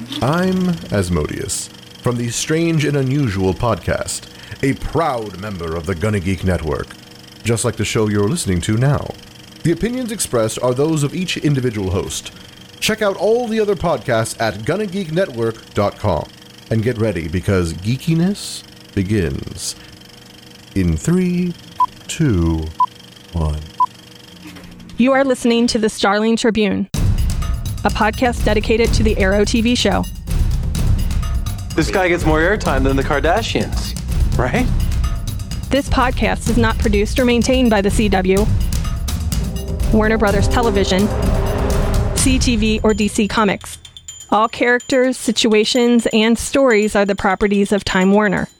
I'm Asmodeus, from the Strange and Unusual podcast, a proud member of the Gonna Geek Network, just like the show you're listening to now. The opinions expressed are those of each individual host. Check out all the other podcasts at GonnaGeekNetwork.com and get ready because geekiness begins in 3, 2, 1. You are listening to the Starling Tribune, a podcast dedicated to the Arrow TV show. This guy gets more airtime than the Kardashians, right? This podcast is not produced or maintained by the CW, Warner Brothers Television, CTV, or DC Comics. All characters, situations, and stories are the properties of Time Warner.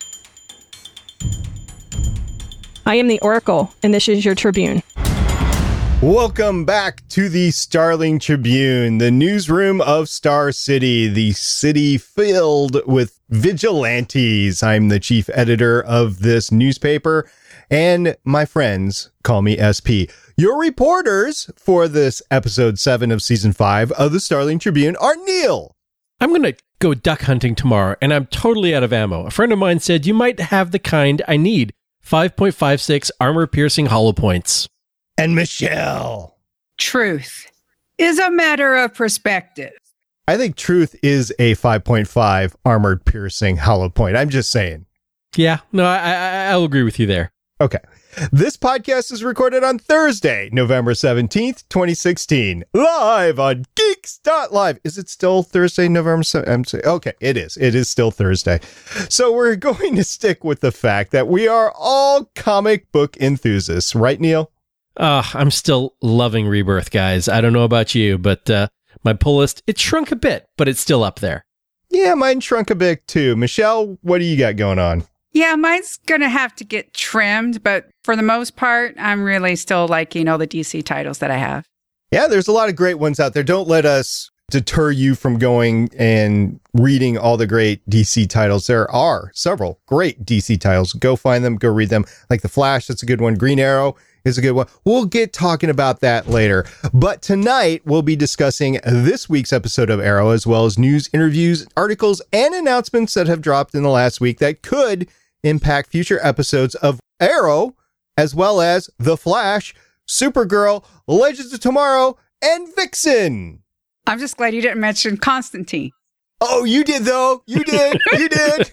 I am the Oracle, and this is your Tribune. Welcome back to the Starling Tribune, the newsroom of Star City, the city filled with vigilantes. I'm the chief editor of this newspaper, and my friends call me SP. Your reporters for this episode 7 of season 5 of the Starling Tribune are Neil. I'm going to go duck hunting tomorrow, and I'm totally out of ammo. A friend of mine said you might have the kind I need, 5.56 armor-piercing hollow points. And Michelle. Truth is a matter of perspective. I think truth is a 5.5 armored piercing hollow point. I'm just saying. Yeah, no, I'll agree with you there. Okay. This podcast is recorded on Thursday, November 17th, 2016, live on Geeks.live. Is it still Thursday, November 17th? Okay, it is. It is still Thursday. So we're going to stick with the fact that we are all comic book enthusiasts, right, Neil? I'm still loving Rebirth, guys. I don't know about you, but my pull list, it shrunk a bit, but it's still up there. Yeah, mine shrunk a bit too. Michelle, what do you got going on? Yeah, mine's going to have to get trimmed, but for the most part, I'm really still liking all the DC titles that I have. Yeah, there's a lot of great ones out there. Don't let us deter you from going and reading all the great DC titles. There are several great DC titles. Go find them, go read them. Like The Flash, that's a good one. Green Arrow is a good one. We'll get talking about that later. But tonight, we'll be discussing this week's episode of Arrow, as well as news, interviews, articles, and announcements that have dropped in the last week that could impact future episodes of Arrow, as well as The Flash, Supergirl, Legends of Tomorrow, and Vixen. I'm just glad you didn't mention Constantine. Oh, you did, though. You did. You did.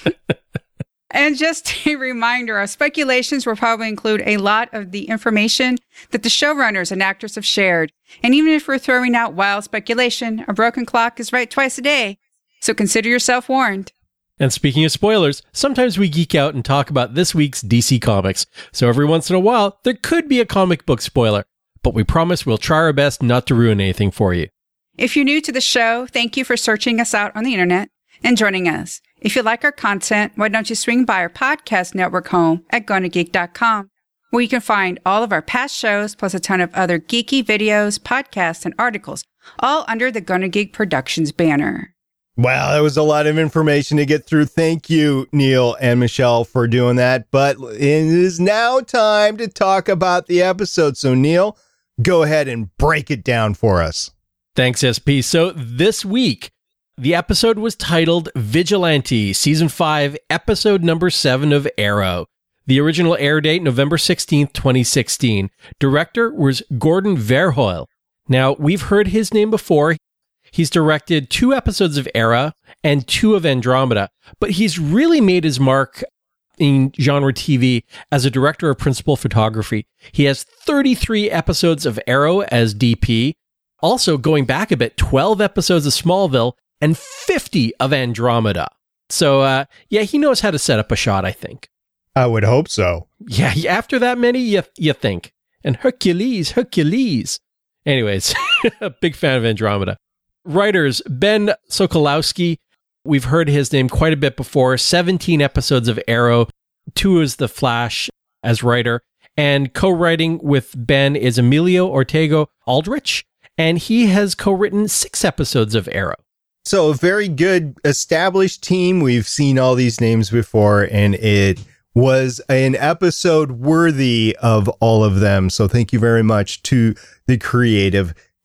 And just a reminder, our speculations will probably include a lot of the information that the showrunners and actors have shared. And even if we're throwing out wild speculation, a broken clock is right twice a day. So consider yourself warned. And speaking of spoilers, sometimes we geek out and talk about this week's DC Comics. So every once in a while, there could be a comic book spoiler. But we promise we'll try our best not to ruin anything for you. If you're new to the show, thank you for searching us out on the internet and joining us. If you like our content, why don't you swing by our podcast network home at GonnaGeek.com, where you can find all of our past shows, plus a ton of other geeky videos, podcasts, and articles, all under the Gonna Geek Productions banner. Wow, that was a lot of information to get through. Thank you, Neil and Michelle, for doing that. But it is now time to talk about the episode. So, Neil, go ahead and break it down for us. Thanks, SP. So this week, the episode was titled Vigilante, Season 5, Episode number 7 of Arrow. The original air date, November 16th, 2016. Director was Gordon Verheul. Now, we've heard his name before. He's directed 2 episodes of Arrow and 2 of Andromeda, but he's really made his mark in genre TV as a director of principal photography. He has 33 episodes of Arrow as DP. Also, going back a bit, 12 episodes of Smallville and 50 of Andromeda. So, yeah, he knows how to set up a shot, I think. I would hope so. Yeah, after that many, you think. And Hercules. Anyways, a big fan of Andromeda. Writers, Ben Sokolowski. We've heard his name quite a bit before. 17 episodes of Arrow. 2 as The Flash as writer. And co-writing with Ben is Emilio Ortega Aldrich. And he has co-written 6 episodes of Arrow. So a very good established team. We've seen all these names before, and it was an episode worthy of all of them. So thank you very much to the creative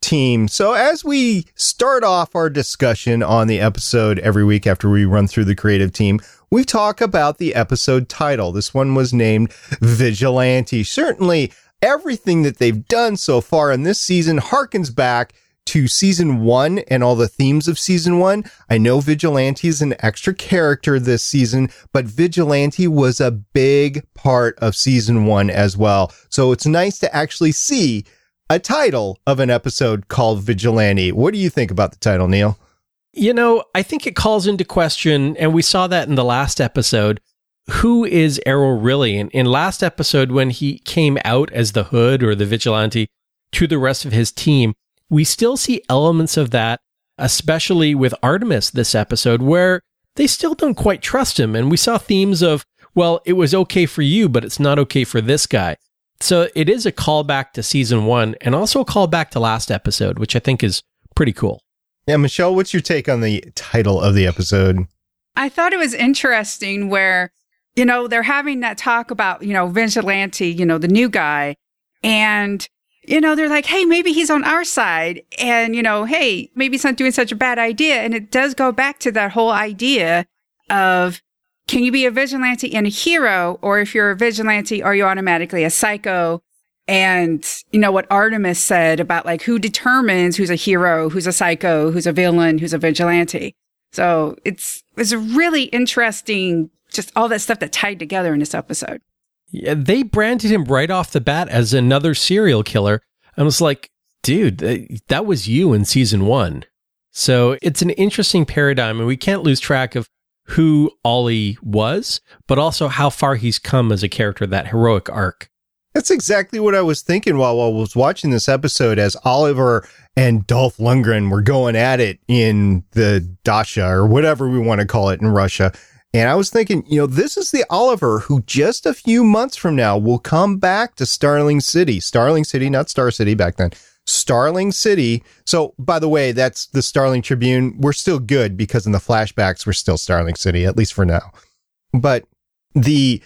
team. So as we start off our discussion on the episode every week after we run through the creative team, we talk about the episode title. This one was named Vigilante. Certainly, everything that they've done so far in this season harkens back to season 1 and all the themes of season 1. I know Vigilante is an extra character this season, but Vigilante was a big part of season 1 as well. So it's nice to actually see a title of an episode called Vigilante. What do you think about the title, Neil? You know, I think it calls into question, and we saw that in the last episode, who is Arrow really? In last episode, when he came out as the Hood or the Vigilante to the rest of his team, we still see elements of that, especially with Artemis this episode, where they still don't quite trust him. And we saw themes of, well, it was okay for you, but it's not okay for this guy. So it is a callback to season 1 and also a callback to last episode, which I think is pretty cool. Yeah, Michelle, what's your take on the title of the episode? I thought it was interesting where, you know, they're having that talk about, you know, Vigilante, you know, the new guy. And, you know, they're like, hey, maybe he's on our side. And, you know, hey, maybe he's not doing such a bad idea. And it does go back to that whole idea of, can you be a vigilante and a hero? Or if you're a vigilante, are you automatically a psycho? And, you know, what Artemis said about like who determines who's a hero, who's a psycho, who's a villain, who's a vigilante. So it's a really interesting, just all that stuff that tied together in this episode. Yeah, they branded him right off the bat as another serial killer. I was like, dude, that was you in season 1. So it's an interesting paradigm, and we can't lose track of who Ollie was, but also how far he's come as a character, that heroic arc. That's exactly what I was thinking while I was watching this episode, as Oliver and Dolph Lundgren were going at it in the Dacha, or whatever we want to call it in Russia. And I was thinking, you know, this is the Oliver who just a few months from now will come back to Starling City. Starling City, not Star City back then. Starling City. So, by the way, that's the Starling Tribune. We're still good because in the flashbacks, we're still Starling City, at least for now. But the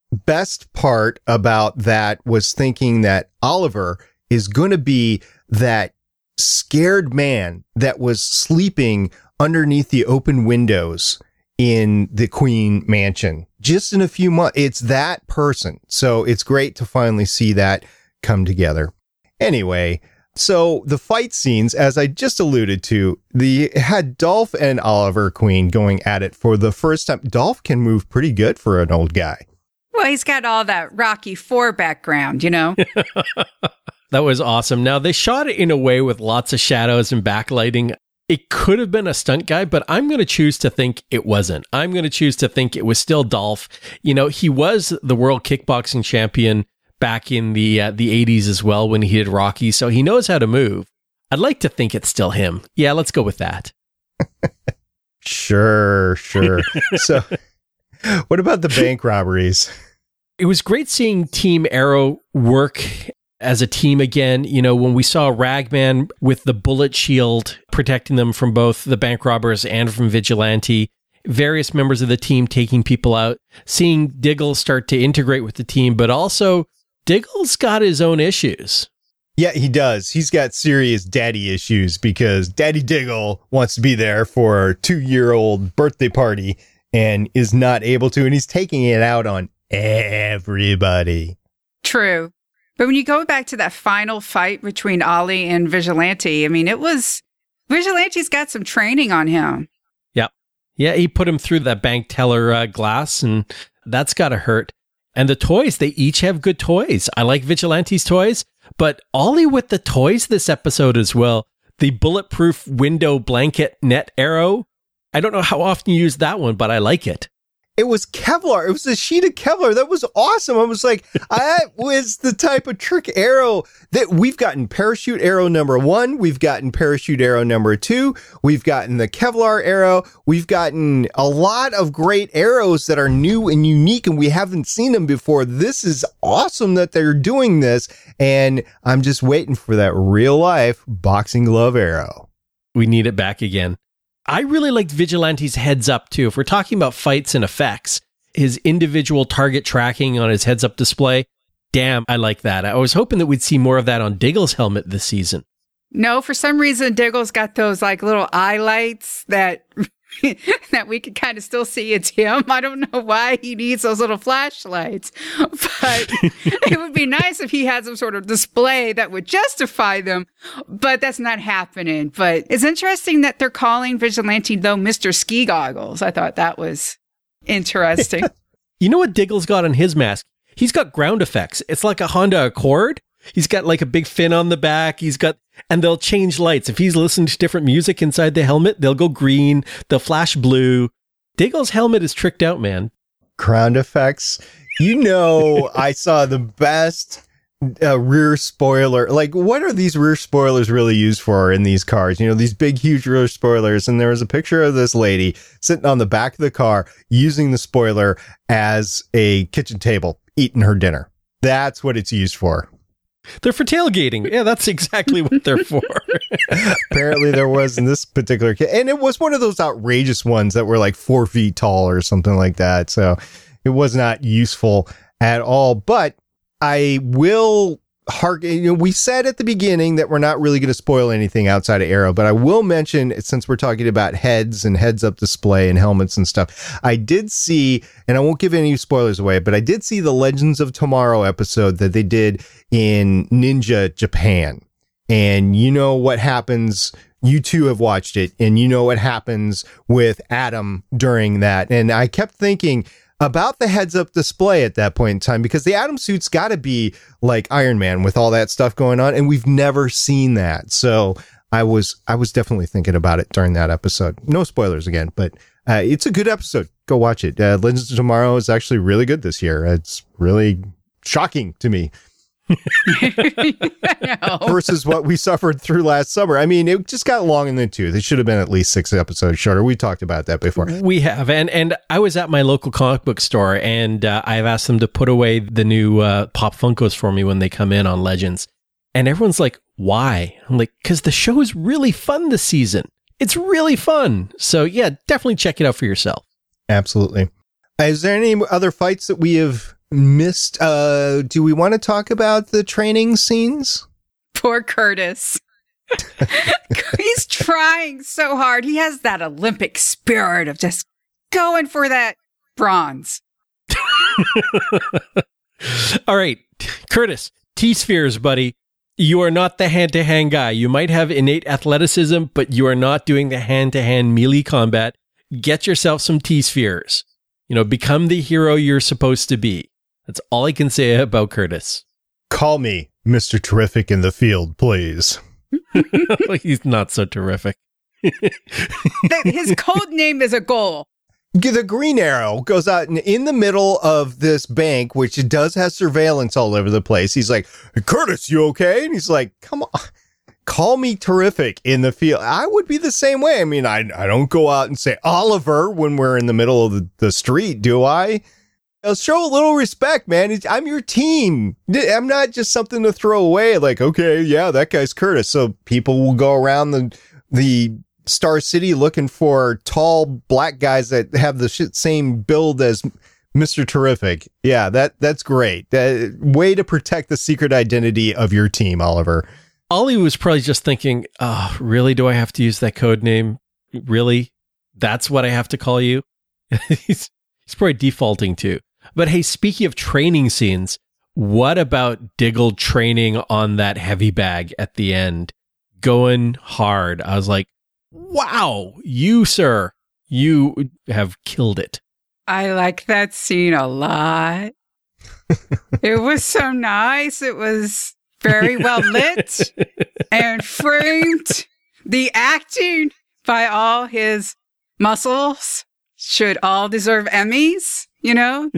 best part about that was thinking that Oliver is going to be that scared man that was sleeping underneath the open windows in the Queen Mansion. Just in a few months, it's that person. So it's great to finally see that come together. Anyway, so the fight scenes, as I just alluded to, had Dolph and Oliver Queen going at it for the first time. Dolph can move pretty good for an old guy. Well, he's got all that Rocky IV background, you know? That was awesome. Now, they shot it in a way with lots of shadows and backlighting. It could have been a stunt guy, but I'm going to choose to think it wasn't. I'm going to choose to think it was still Dolph. You know, he was the world kickboxing champion back in the 80s as well when he did Rocky, so he knows how to move. I'd like to think it's still him. Yeah, let's go with that. Sure. So, what about the bank robberies? It was great seeing Team Arrow work as a team again. You know, when we saw Ragman with the bullet shield protecting them from both the bank robbers and from Vigilante, various members of the team taking people out, seeing Diggle start to integrate with the team, but also Diggle's got his own issues. Yeah, he does. He's got serious daddy issues because Daddy Diggle wants to be there for a 2-year-old birthday party and is not able to, and he's taking it out on everybody. True. But when you go back to that final fight between Ollie and Vigilante, I mean, Vigilante's got some training on him. Yeah, he put him through that bank teller glass, and that's got to hurt. And the toys, they each have good toys. I like Vigilante's toys, but Ollie with the toys this episode as well. The bulletproof window blanket net arrow. I don't know how often you use that one, but I like it. It was Kevlar. It was a sheet of Kevlar. That was awesome. I was like, that was the type of trick arrow that we've gotten. Parachute arrow number 1. We've gotten parachute arrow number 2. We've gotten the Kevlar arrow. We've gotten a lot of great arrows that are new and unique, and we haven't seen them before. This is awesome that they're doing this, and I'm just waiting for that real life boxing glove arrow. We need it back again. I really liked Vigilante's heads up too. If we're talking about fights and effects, his individual target tracking on his heads up display, damn, I like that. I was hoping that we'd see more of that on Diggle's helmet this season. No, for some reason, Diggle's got those like little eye lights that that we can kind of still see it's him. I don't know why he needs those little flashlights, but it would be nice if he had some sort of display that would justify them, but that's not happening. But it's interesting that they're calling Vigilante, though, Mr. Ski Goggles. I thought that was interesting. You know what Diggle's got on his mask? He's got ground effects. It's like a Honda Accord. He's got like a big fin on the back. And they'll change lights. If he's listening to different music inside the helmet, they'll go green, they'll flash blue. Diggle's helmet is tricked out, man. Ground effects. You know, I saw the best rear spoiler. Like, what are these rear spoilers really used for in these cars? You know, these big, huge rear spoilers. And there was a picture of this lady sitting on the back of the car using the spoiler as a kitchen table, eating her dinner. That's what it's used for. They're for tailgating. Yeah, that's exactly what they're for. Apparently there was in this particular case. And it was one of those outrageous ones that were like 4 feet tall or something like that. So it was not useful at all. But I will we said at the beginning that we're not really going to spoil anything outside of Arrow, but I will mention, since we're talking about heads and heads-up display and helmets and stuff, I did see, and I won't give any spoilers away, but I did see the Legends of Tomorrow episode that they did in Ninja Japan. And you know what happens, you two have watched it, and you know what happens with Adam during that. And I kept thinking about the heads-up display at that point in time, because the Atom suit's got to be like Iron Man with all that stuff going on, and we've never seen that. So I was definitely thinking about it during that episode. No spoilers again, but it's a good episode. Go watch it. Legends of Tomorrow is actually really good this year. It's really shocking to me. Versus what we suffered through last summer. I mean, it just got long in the tooth. It should have been at least 6 episodes shorter. We talked about that before. We have. And I was at my local comic book store, and I've asked them to put away the new Pop Funkos for me when they come in on Legends. And everyone's like, why? I'm like, because the show is really fun this season. It's really fun. So yeah, definitely check it out for yourself. Absolutely. Is there any other fights that we have missed? Do we want to talk about the training scenes? Poor Curtis. He's trying so hard. He has that Olympic spirit of just going for that bronze. All right, Curtis, T-spheres, buddy. You are not the hand-to-hand guy. You might have innate athleticism, but you are not doing the hand-to-hand melee combat. Get yourself some T-spheres. You know, become the hero you're supposed to be. That's all I can say about Curtis. Call me Mr. Terrific in the field, please. He's not so terrific. His code name is a goal. The Green Arrow goes out in the middle of this bank, which does have surveillance all over the place. He's like, hey, Curtis, you okay? And he's like, come on, call me Terrific in the field. I would be the same way. I mean, I don't go out and say Oliver when we're in the middle of the street, do I? I'll show a little respect, man. I'm your team. I'm not just something to throw away. Like, okay, yeah, that guy's Curtis. So people will go around the Star City looking for tall black guys that have the same build as Mr. Terrific. Yeah, that's great. Way to protect the secret identity of your team, Oliver. Ollie was probably just thinking, oh, really? Do I have to use that code name? Really? That's what I have to call you? He's probably defaulting to. But hey, speaking of training scenes, what about Diggle training on that heavy bag at the end? Going hard. I was like, wow, you, sir, you have killed it. I like that scene a lot. It was so nice. It was very well lit and framed. The acting by all his muscles should all deserve Emmys, you know?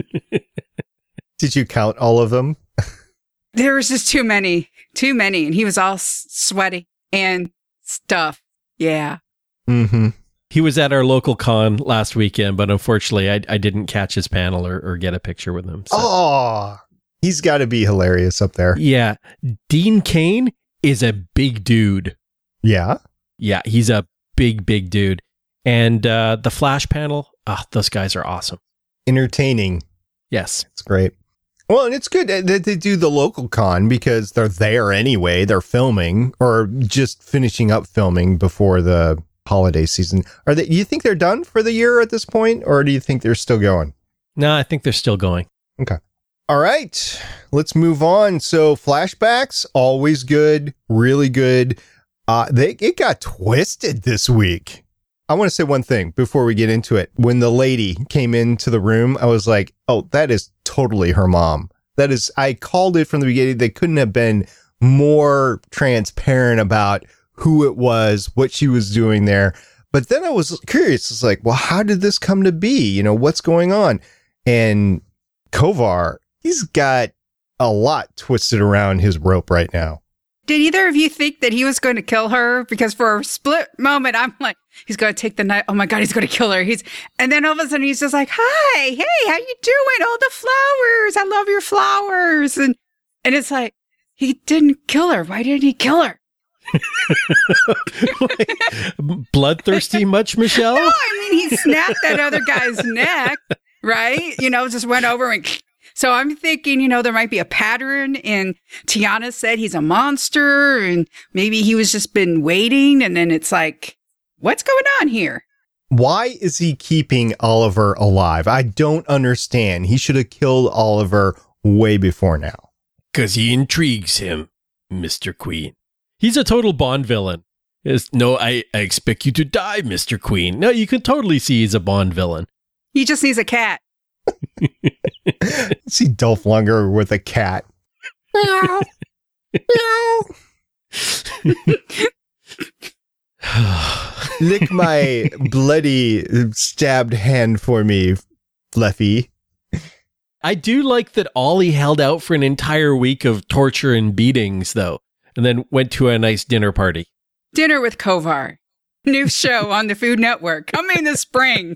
Did you count all of them? There was just too many. And he was all sweaty and stuff. Yeah. Mm-hmm. He was at our local con last weekend, but unfortunately I didn't catch his panel or get a picture with him. So. Oh, he's got to be hilarious up there. Yeah. Dean Cain is a big dude. Yeah? Yeah, he's a big dude. And the Flash panel, those guys are awesome. Entertaining. Yes. It's great. Well, and it's good that they do the local con because they're there anyway. They're filming or just finishing up filming before the holiday season. You think they're done for the year at this point, or do you think they're still going? No, I think they're still going. Okay. All right, let's move on. So flashbacks, always good, really good. It got twisted this week. I want to say one thing before we get into it. When the lady came into the room, I was like, oh, that is totally her mom. I called it from the beginning. They couldn't have been more transparent about who it was, what she was doing there. But then I was curious. It's like, well, how did this come to be? What's going on? And Kovar, he's got a lot twisted around his rope right now. Did either of you think that he was going to kill her? Because for a split moment, I'm like, he's going to take the knife. Oh my God, he's going to kill her. And then all of a sudden he's just like, hi, hey, how you doing? All the flowers. I love your flowers. And it's like, he didn't kill her. Why didn't he kill her? Bloodthirsty much, Michelle? No, I mean, he snapped that other guy's neck, right? Just went over and... So I'm thinking, there might be a pattern, and Tiana said he's a monster, and maybe he was just been waiting, and then it's like, what's going on here? Why is he keeping Oliver alive? I don't understand. He should have killed Oliver way before now. 'Cause he intrigues him, Mr. Queen. He's a total Bond villain. No, I expect you to die, Mr. Queen. No, you can totally see he's a Bond villain. He just needs a cat. See Dolph Lundgren with a cat. Meow. Meow. Lick my bloody stabbed hand for me, Fluffy. I do like that Ollie held out for an entire week of torture and beatings, though, and then went to a nice dinner party. Dinner with Kovar. New show on the Food Network. Coming this spring.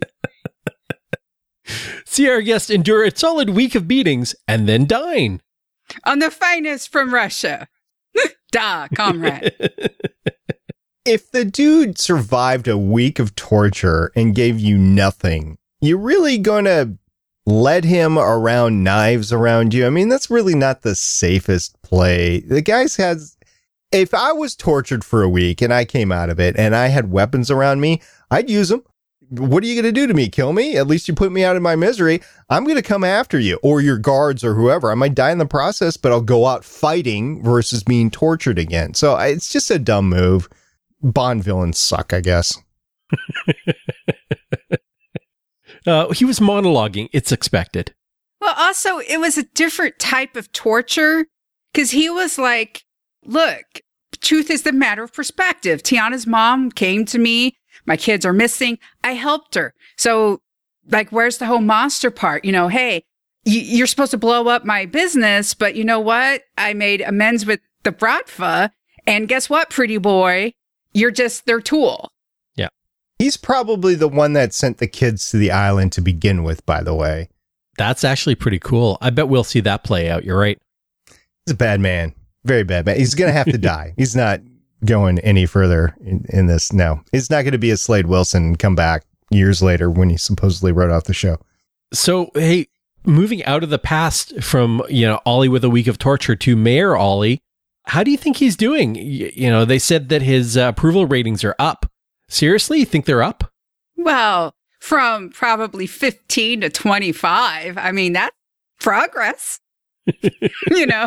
See our guest endure a solid week of beatings and then dine. On the finest from Russia. Da, comrade. If the dude survived a week of torture and gave you nothing, you really gonna let him around knives around you? I mean, that's really not the safest play. The guy's has... If I was tortured for a week and I came out of it and I had weapons around me, I'd use them. What are you going to do to me? Kill me? At least you put me out of my misery. I'm going to come after you or your guards or whoever. I might die in the process, but I'll go out fighting versus being tortured again. So it's just a dumb move. Bond villains suck, I guess. He was monologuing. It's expected. Well, also, it was a different type of torture because he was like, look, truth is the matter of perspective. Tiana's mom came to me. My kids are missing. I helped her. So, like, where's the whole monster part? Hey, you're supposed to blow up my business, but you know what? I made amends with the Bratva. And guess what, pretty boy? You're just their tool. Yeah. He's probably the one that sent the kids to the island to begin with, by the way. That's actually pretty cool. I bet we'll see that play out. You're right. He's a bad man. Very bad man. He's going to have to die. He's not going any further in this. No, it's not going to be a Slade Wilson and come back years later when he supposedly wrote off the show. So, hey, moving out of the past from, Ollie with a week of torture to Mayor Ollie, how do you think he's doing? They said that his approval ratings are up. Seriously? You think they're up? Well, from probably 15 to 25. I mean, that's progress. He's in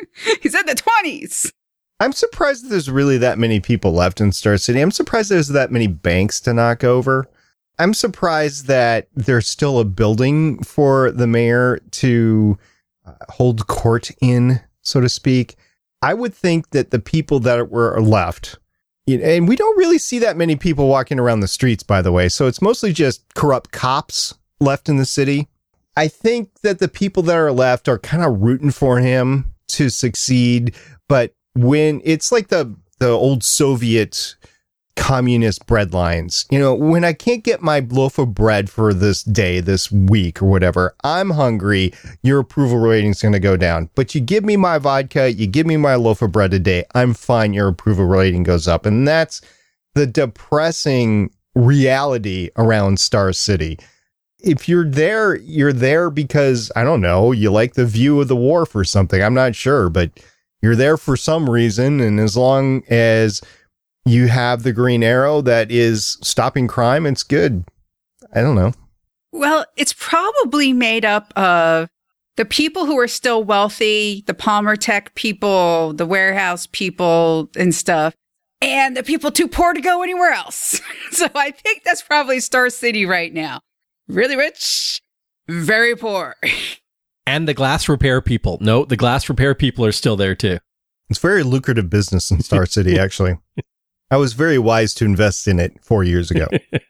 the 20s. I'm surprised that there's really that many people left in Star City. I'm surprised there's that many banks to knock over. I'm surprised that there's still a building for the mayor to hold court in, so to speak. I would think that the people that were left, and we don't really see that many people walking around the streets, by the way, so it's mostly just corrupt cops left in the city. I think that the people that are left are kind of rooting for him to succeed, but when it's like the old Soviet communist bread lines, when I can't get my loaf of bread for this day, this week or whatever, I'm hungry, your approval rating's going to go down. But you give me my vodka, you give me my loaf of bread a day, I'm fine, your approval rating goes up. And that's the depressing reality around Star City. if you're there because, I don't know, you like the view of the wharf or something. I'm not sure, but you're there for some reason. And as long as you have the Green Arrow that is stopping crime, it's good. I don't know. Well, it's probably made up of the people who are still wealthy, the Palmer Tech people, the warehouse people and stuff, and the people too poor to go anywhere else. So I think that's probably Star City right now. Really rich, very poor. And the glass repair people. No, the glass repair people are still there too. It's very lucrative business in Star City, actually. I was very wise to invest in it 4 years ago.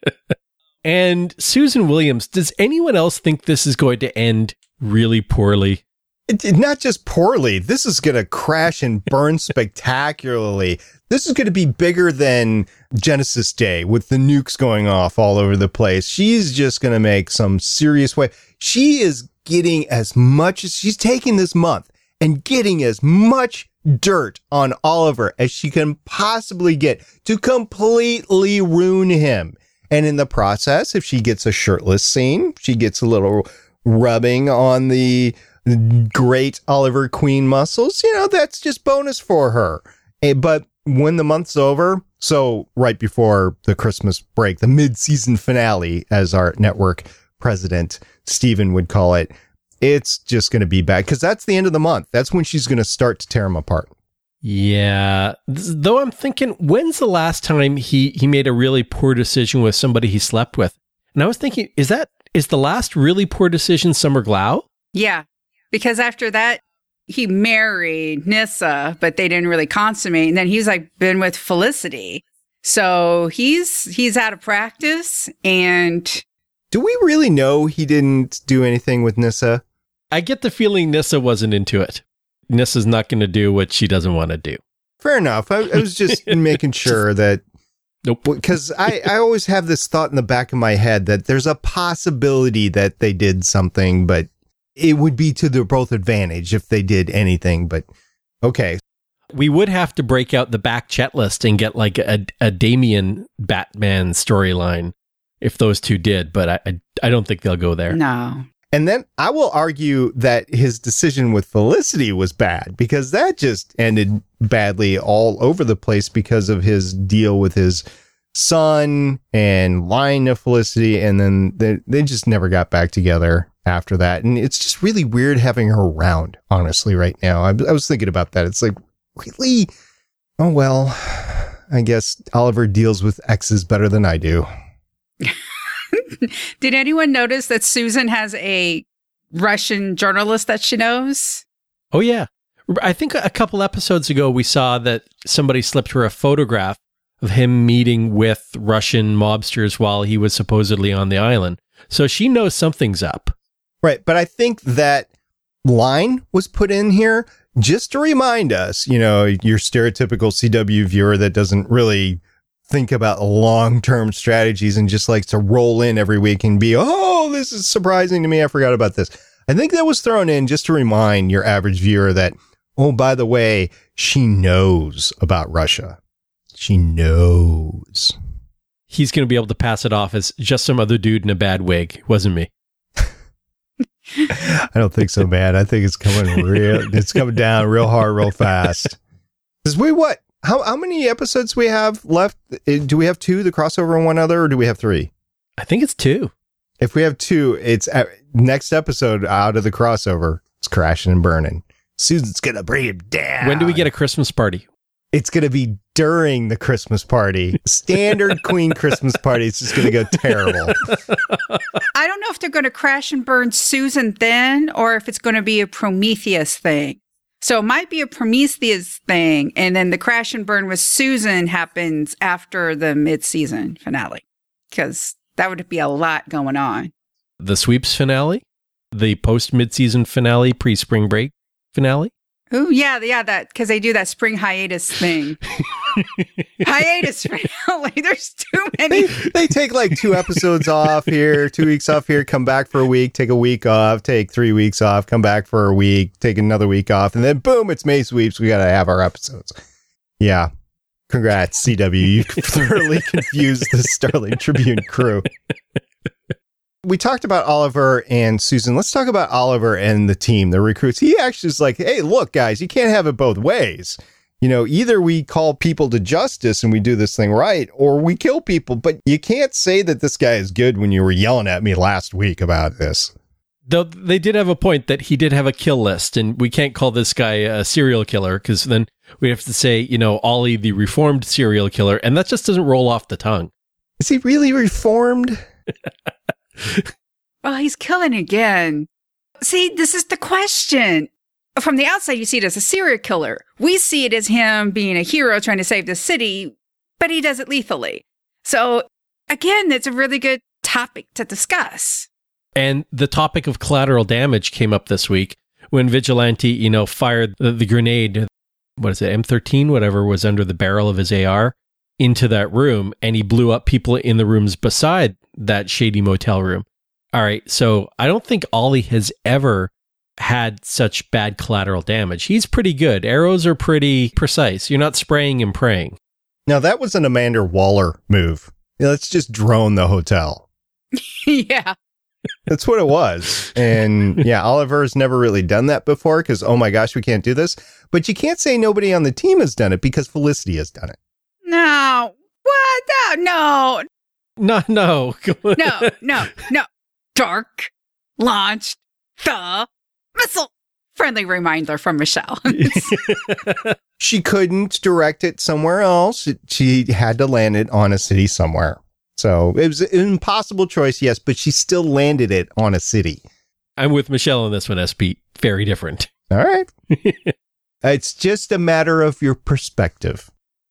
And Susan Williams, does anyone else think this is going to end really poorly? Not just poorly. This is going to crash and burn spectacularly. This is going to be bigger than Genesis Day with the nukes going off all over the place. She's just going to make some serious way. She is getting as much as she's taking this month and getting as much dirt on Oliver as she can possibly get to completely ruin him. And in the process, if she gets a shirtless scene, she gets a little rubbing on the great Oliver Queen muscles, that's just bonus for her. But when the month's over, so right before the Christmas break, the mid-season finale, as our network president, Steven, would call it, it's just going to be bad because that's the end of the month. That's when she's going to start to tear him apart. Yeah. Though I'm thinking, when's the last time he made a really poor decision with somebody he slept with? And I was thinking, is the last really poor decision Summer Glau? Yeah, because after that, he married Nyssa, but they didn't really consummate. And then he's been with Felicity. So he's out of practice. And do we really know he didn't do anything with Nyssa? I get the feeling Nyssa wasn't into it. Nissa's not going to do what she doesn't want to do. Fair enough. I was just making sure that. Nope. Because I always have this thought in the back of my head that there's a possibility that they did something, but it would be to their both advantage if they did anything. But okay. We would have to break out the back chat list and get a Damian Batman storyline if those two did, but I don't think they'll go there. No. And then I will argue that his decision with Felicity was bad because that just ended badly all over the place because of his deal with his son and lying to Felicity. And then they just never got back together after that. And it's just really weird having her around, honestly, right now. I was thinking about that. It's like, really? Oh, well, I guess Oliver deals with exes better than I do. Did anyone notice that Susan has a Russian journalist that she knows? Oh, yeah. I think a couple episodes ago, we saw that somebody slipped her a photograph of him meeting with Russian mobsters while he was supposedly on the island. So she knows something's up. Right. But I think that line was put in here just to remind us, your stereotypical CW viewer that doesn't really think about long-term strategies and just likes to roll in every week and be, oh, this is surprising to me. I forgot about this. I think that was thrown in just to remind your average viewer that, oh, by the way, she knows about Russia. She knows. He's going to be able to pass it off as just some other dude in a bad wig. It wasn't me. I don't think so, man. I think it's coming down real hard, real fast. Because how many episodes we have left? Do we have 2, the crossover and one other, or do we have 3? I think it's 2. If we have 2, it's next episode out of the crossover. It's crashing and burning. Susan's going to bring him down. When do we get a Christmas party? It's going to be during the Christmas party. Standard Queen Christmas party. It's just going to go terrible. I don't know if they're going to crash and burn Susan then, or if it's going to be a Prometheus thing. So it might be a Prometheus thing, and then the crash and burn with Susan happens after the mid-season finale, because that would be a lot going on. The sweeps finale? The post-mid-season finale, pre-spring break finale? Oh, yeah, that, because they do that spring hiatus thing. Hiatus finale. There's too many. They take 2 episodes off here, 2 weeks off here, come back for a week, take a week off, take 3 weeks off, come back for a week, take another week off, and then boom, it's May sweeps. We got to have our episodes. Yeah. Congrats, CW. You thoroughly confused the Starling Tribune crew. We talked about Oliver and Susan. Let's talk about Oliver and the team, the recruits. He actually is like, hey, look, guys, you can't have it both ways. You know, either we call people to justice and we do this thing right, or we kill people. But you can't say that this guy is good when you were yelling at me last week about this. Though they did have a point that he did have a kill list, and we can't call this guy a serial killer because then we have to say, you know, Ollie, the reformed serial killer, and that just doesn't roll off the tongue. Is he really reformed? Well, he's killing again. See, this is the question. From the outside, you see it as a serial killer. We see it as him being a hero trying to save the city, but he does it lethally. So, again, it's a really good topic to discuss. And the topic of collateral damage came up this week when Vigilante, you know, fired the grenade, what is it, M13, whatever was under the barrel of his AR, into that room, and he blew up people in the rooms beside that shady motel room. All right, so I don't think Ollie has ever had such bad collateral damage. He's pretty good. Arrows are pretty precise. You're not spraying and praying. Now, that was an Amanda Waller move. Let's just drone the hotel. Yeah. That's what it was. And yeah, Oliver's never really done that before because, oh my gosh, we can't do this. But you can't say nobody on the team has done it because Felicity has done it. No. What? No. No. No. Dark launched the missile. Friendly reminder from Michelle. She couldn't direct it somewhere else. She had to land it on a city somewhere. So it was an impossible choice, yes, but she still landed it on a city. I'm with Michelle on this one, SP. Very different. All right. It's just a matter of your perspective.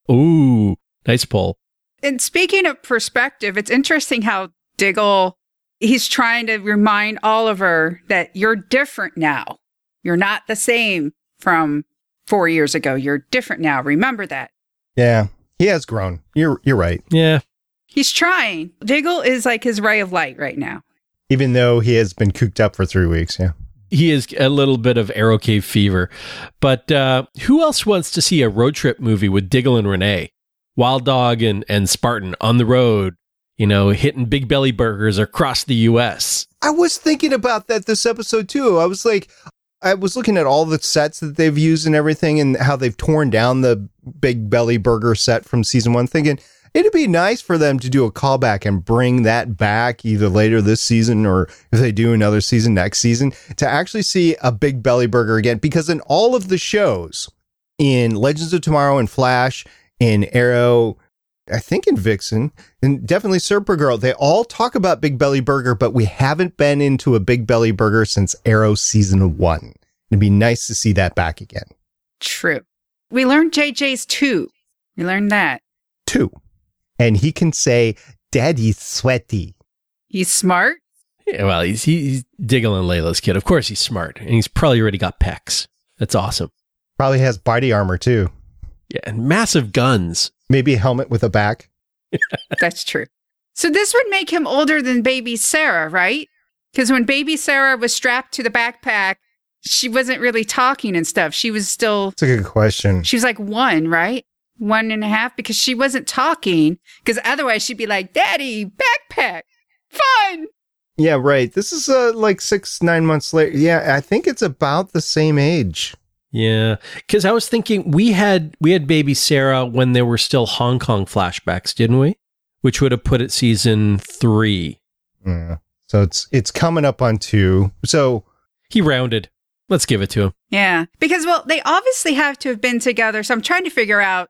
Ooh, nice pull. And speaking of perspective, it's interesting how Diggle, he's trying to remind Oliver that you're different now. You're not the same from 4 years ago. You're different now. Remember that. Yeah, he has grown. You're right. Yeah. He's trying. Diggle is like his ray of light right now. Even though he has been cooped up for 3 weeks, yeah. He is a little bit of Arrow Cave fever. But who else wants to see a road trip movie with Diggle and Renee? Wild Dog and Spartan on the road, you know, hitting Big Belly burgers across the U.S. I was thinking about that this episode, too. I was looking at all the sets that they've used and everything and how they've torn down the Big Belly burger set from season 1, thinking it'd be nice for them to do a callback and bring that back either later this season or if they do another season next season to actually see a Big Belly burger again. Because in all of the shows, in Legends of Tomorrow and Flash, in Arrow, I think in Vixen, and definitely Supergirl, they all talk about Big Belly burger, but we haven't been into a Big Belly burger since Arrow season 1. It'd be nice to see that back again. True. We learned JJ's 2. We learned that. 2. And he can say, Daddy's sweaty. He's smart. Yeah, well, he's Diggle and Layla's kid. Of course he's smart. And he's probably already got pecs. That's awesome. Probably has body armor, too. Yeah, and massive guns. Maybe a helmet with a back. That's true. So this would make him older than baby Sarah, right? Because when baby Sarah was strapped to the backpack, she wasn't really talking and stuff. She was still... That's a good question. She was like 1, right? 1.5, because she wasn't talking. Because otherwise she'd be like, Daddy, backpack, fun. Yeah, right. This is like 6-9 months later. Yeah, I think it's about the same age. Yeah, because I was thinking we had baby Sarah when there were still Hong Kong flashbacks, didn't we? Which would have put it season 3. Yeah. So it's coming up on 2. So he rounded. Let's give it to him. Yeah, because, well, they obviously have to have been together. So I'm trying to figure out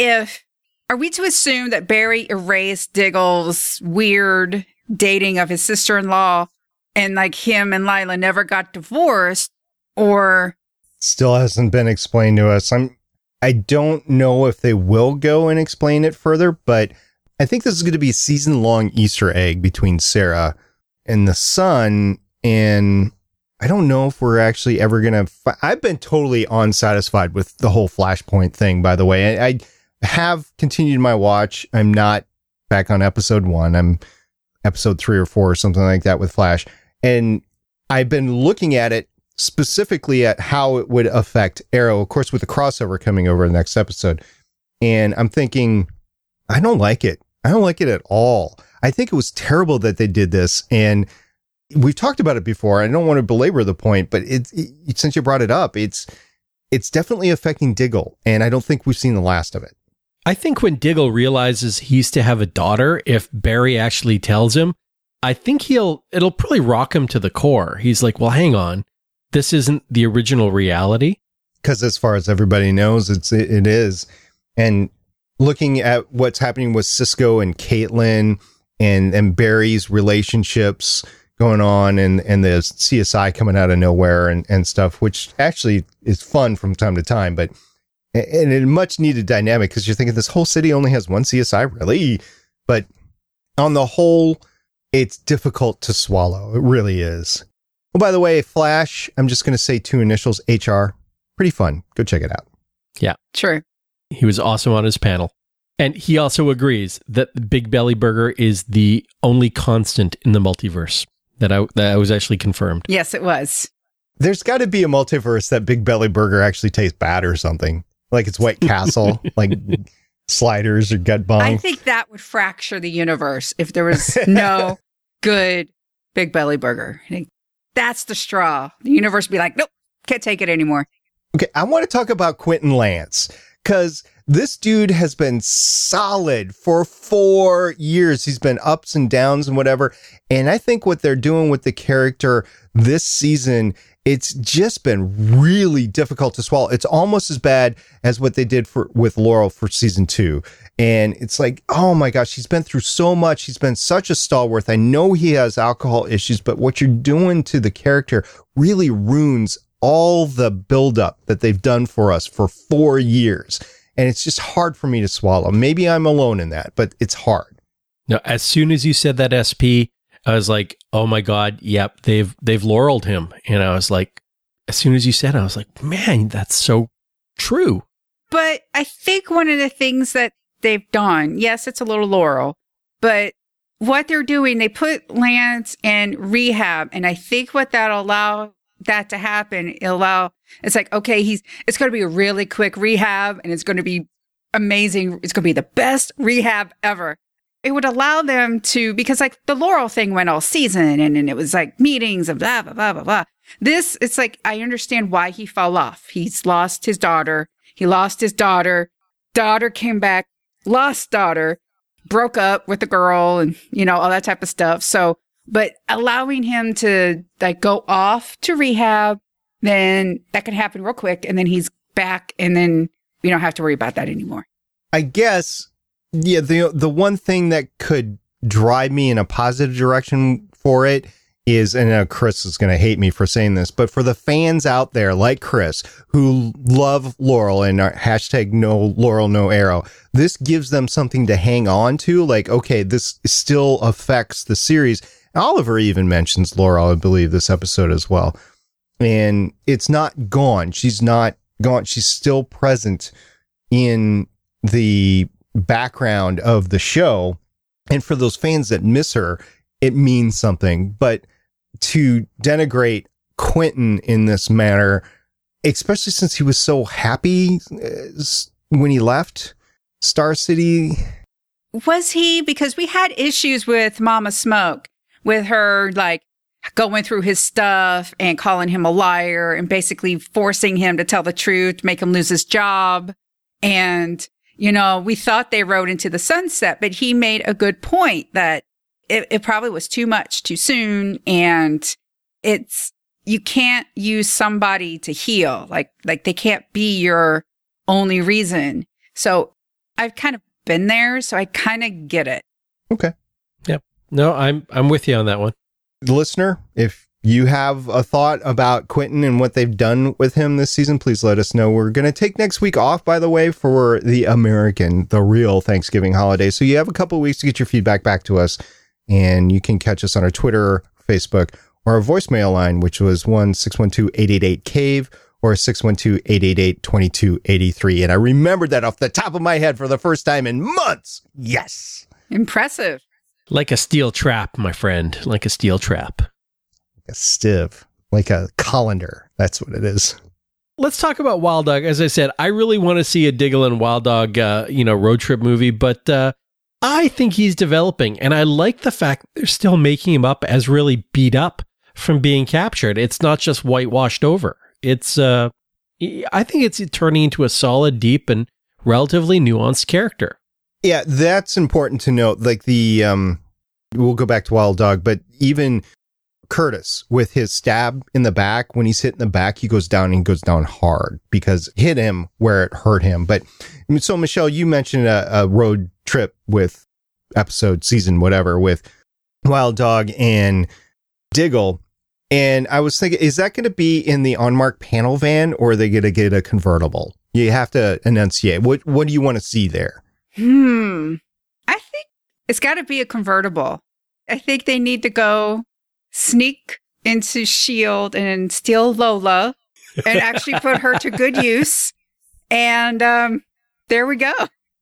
are we to assume that Barry erased Diggle's weird dating of his sister-in-law and like him and Lila never got divorced, or... Still hasn't been explained to us. I don't know if they will go and explain it further, but I think this is going to be a season-long Easter egg between Sarah and the son, and I don't know if we're actually ever going to... I've been totally unsatisfied with the whole Flashpoint thing, by the way. I have continued my watch. I'm not back on episode 1. I'm episode 3 or 4 or something like that with Flash, and I've been looking at it specifically at how it would affect Arrow, of course, with the crossover coming over the next episode. And I'm thinking, I don't like it. I don't like it at all. I think it was terrible that they did this. And we've talked about it before. I don't want to belabor the point, but since you brought it up, it's definitely affecting Diggle, and I don't think we've seen the last of it. I think when Diggle realizes he's to have a daughter, if Barry actually tells him, I think it'll probably rock him to the core. He's like, well, hang on. This isn't the original reality. Because as far as everybody knows, it is. And looking at what's happening with Cisco and Caitlin and Barry's relationships going on and the CSI coming out of nowhere and stuff, which actually is fun from time to time, but and a much needed dynamic because you're thinking this whole city only has one CSI, really? But on the whole, it's difficult to swallow. It really is. Well, by the way, Flash, I'm just going to say 2 initials, HR. Pretty fun. Go check it out. Yeah. True. He was awesome on his panel. And he also agrees that the Big Belly Burger is the only constant in the multiverse. That was actually confirmed. Yes, it was. There's got to be a multiverse that Big Belly Burger actually tastes bad or something. Like it's White Castle, like sliders or gut bong. I think that would fracture the universe if there was no good Big Belly Burger. I think that's the straw. The universe would be like, nope, can't take it anymore. Okay, I want to talk about Quentin Lance because this dude has been solid for 4 years. He's been ups and downs and whatever. And I think what they're doing with the character this season, it's just been really difficult to swallow. It's almost as bad as what they did with Laurel for season 2. And it's like, oh my gosh, he's been through so much. He's been such a stalwart. I know he has alcohol issues, but what you're doing to the character really ruins all the buildup that they've done for us for 4 years. And it's just hard for me to swallow. Maybe I'm alone in that, but it's hard. No, as soon as you said that SP, I was like, oh my God, yep, they've laureled him. And I was like, as soon as you said it, I was like, man, that's so true. But I think one of the things that they've done, yes, it's a little Laurel, but what they're doing, they put Lance in rehab. And I think what that'll allow that to happen, it's like, okay, it's going to be a really quick rehab and it's going to be amazing. It's going to be the best rehab ever. It would allow them to, because like the Laurel thing went all season and it was like meetings and blah, blah, blah, blah, blah. This, it's like, I understand why he fell off. He's lost his daughter. Daughter came back, lost daughter, broke up with the girl and, all that type of stuff. So, but allowing him to like go off to rehab, then that can happen real quick. And then he's back and then we don't have to worry about that anymore. I guess, yeah, the one thing that could drive me in a positive direction for it is, and I know Chris is going to hate me for saying this, but for the fans out there like Chris who love Laurel and our hashtag no Laurel, no Arrow, this gives them something to hang on to. Like, okay, this still affects the series. Oliver even mentions Laurel, I believe, this episode as well. And it's not gone. She's not gone. She's still present in the background of the show. And for those fans that miss her, it means something. But to denigrate Quentin in this manner, especially since he was so happy when he left Star City. Was he? Because we had issues with Mama Smoke, with her like going through his stuff and calling him a liar and basically forcing him to tell the truth, make him lose his job. And, we thought they rode into the sunset, but he made a good point that it probably was too much too soon. And you can't use somebody to heal. Like they can't be your only reason. So I've kind of been there. So I kind of get it. Okay. Yep. No, I'm with you on that one. Listener, if you have a thought about Quentin and what they've done with him this season, please let us know. We're going to take next week off, by the way, for the real Thanksgiving holiday. So you have a couple of weeks to get your feedback back to us. And you can catch us on our Twitter, Facebook, or our voicemail line, which was 1-612-888-CAVE or 612-888-2283. And I remembered that off the top of my head for the first time in months. Yes. Impressive. Like a steel trap, my friend. Like a steel trap. Like a stiv. Like a colander. That's what it is. Let's talk about Wild Dog. As I said, I really want to see a Diggle and Wild Dog, road trip movie, but I think he's developing, and I like the fact that they're still making him up as really beat up from being captured. It's not just whitewashed over. It's, I think it's turning into a solid, deep, and relatively nuanced character. Yeah, that's important to note. Like we'll go back to Wild Dog, but even Curtis with his stab in the back, when he's hit in the back, he goes down and he goes down hard because it hit him where it hurt him. But so, Michelle, you mentioned a road trip with season whatever with Wild Dog and Diggle. And I was thinking, is that going to be in the unmarked panel van, or are they going to get a convertible? You have to enunciate. What do you want to see there? I think it's got to be a convertible. I think they need to go sneak into S.H.I.E.L.D. and steal Lola and actually put her to good use. And there we go.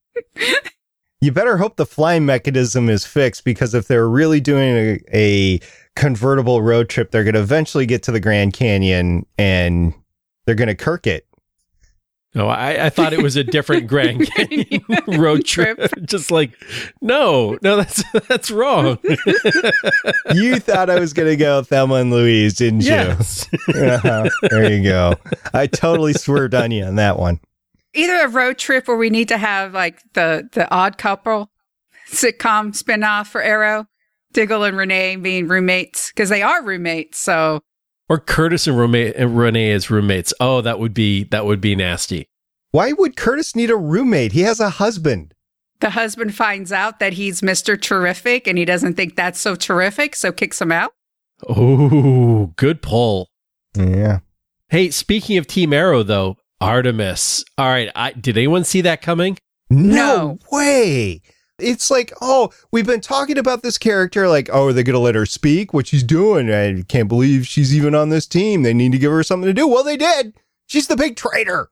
You better hope the flying mechanism is fixed, because if they're really doing a convertible road trip, they're going to eventually get to the Grand Canyon and they're going to Kirk it. No, I thought it was a different Grand Canyon road trip. Just like, no, that's wrong. You thought I was going to go Thelma and Louise, didn't you? Yes. There you go. I totally swerved on you on that one. Either a road trip where we need to have like the Odd Couple sitcom spinoff for Arrow, Diggle and Renee being roommates, because they are roommates. So, or Curtis and Renee as roommates. Oh, that would be nasty. Why would Curtis need a roommate? He has a husband. The husband finds out that he's Mr. Terrific and he doesn't think that's so terrific, so kicks him out. Oh, good pull. Yeah. Hey, speaking of Team Arrow, though, Artemis. All right, did anyone see that coming? No way. It's like, oh, we've been talking about this character, like, oh, are they going to let her speak? What she's doing? I can't believe she's even on this team. They need to give her something to do. Well, they did. She's the big traitor.